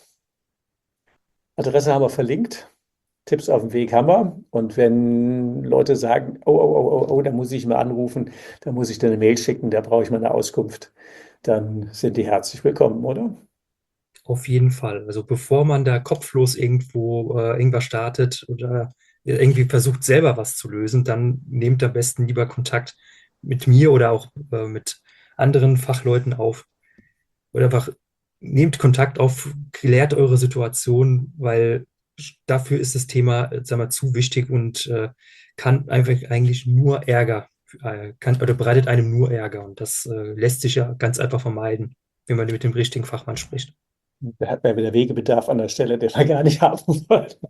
Adresse haben wir verlinkt. Tipps auf dem Weg haben wir. Und wenn Leute sagen, oh, oh, oh, oh, oh, da muss ich mal anrufen, da muss ich dir eine Mail schicken, da brauche ich mal eine Auskunft, dann sind die herzlich willkommen, oder? Auf jeden Fall. Also bevor man da kopflos irgendwo äh, irgendwas startet oder irgendwie versucht, selber was zu lösen, dann nehmt am besten lieber Kontakt mit mir oder auch äh, mit anderen Fachleuten auf. Oder einfach nehmt Kontakt auf, klärt eure Situation, weil dafür ist das Thema, äh, sagen wir, zu wichtig und äh, kann einfach eigentlich nur Ärger, äh, kann, oder bereitet einem nur Ärger. Und das äh, lässt sich ja ganz einfach vermeiden, wenn man mit dem richtigen Fachmann spricht. Da hat man wieder Wegebedarf an der Stelle, den wir gar nicht haben wollten.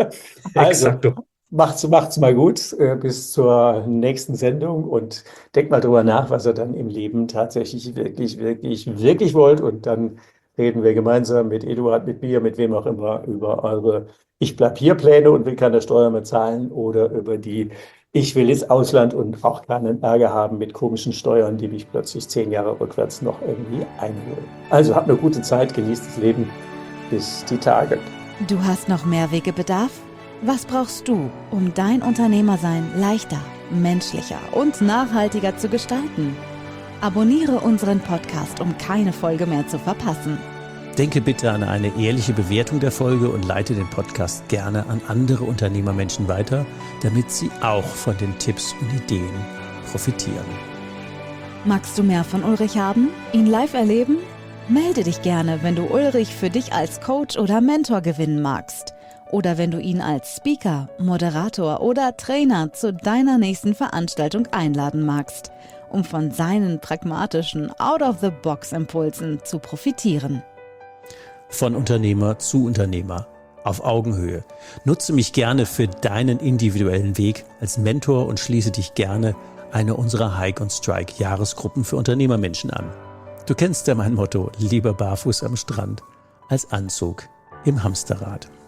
Also, Exakt. macht's, macht's mal gut, äh, bis zur nächsten Sendung und denkt mal drüber nach, was ihr dann im Leben tatsächlich wirklich, wirklich, wirklich wollt. Und dann reden wir gemeinsam mit Eduard, mit mir, mit wem auch immer über eure Ich bleib hier Pläne und will keine Steuern mehr zahlen oder über die Ich will ins Ausland und auch keinen Ärger haben mit komischen Steuern, die mich plötzlich zehn Jahre rückwärts noch irgendwie einholen. Also habt eine gute Zeit, genießt das Leben bis die Tage. Du hast noch mehr Wegebedarf? Was brauchst du, um dein Unternehmersein leichter, menschlicher und nachhaltiger zu gestalten? Abonniere unseren Podcast, um keine Folge mehr zu verpassen. Denke bitte an eine ehrliche Bewertung der Folge und leite den Podcast gerne an andere Unternehmermenschen weiter, damit sie auch von den Tipps und Ideen profitieren. Magst du mehr von Ulrich haben? Ihn live erleben? Melde dich gerne, wenn du Ulrich für dich als Coach oder Mentor gewinnen magst. Oder wenn du ihn als Speaker, Moderator oder Trainer zu deiner nächsten Veranstaltung einladen magst, um von seinen pragmatischen Out-of-the-Box-Impulsen zu profitieren. Von Unternehmer zu Unternehmer, auf Augenhöhe. Nutze mich gerne für deinen individuellen Weg als Mentor und schließe dich gerne einer unserer Hike und Strike Jahresgruppen für Unternehmermenschen an. Du kennst ja mein Motto, lieber barfuß am Strand als Anzug im Hamsterrad.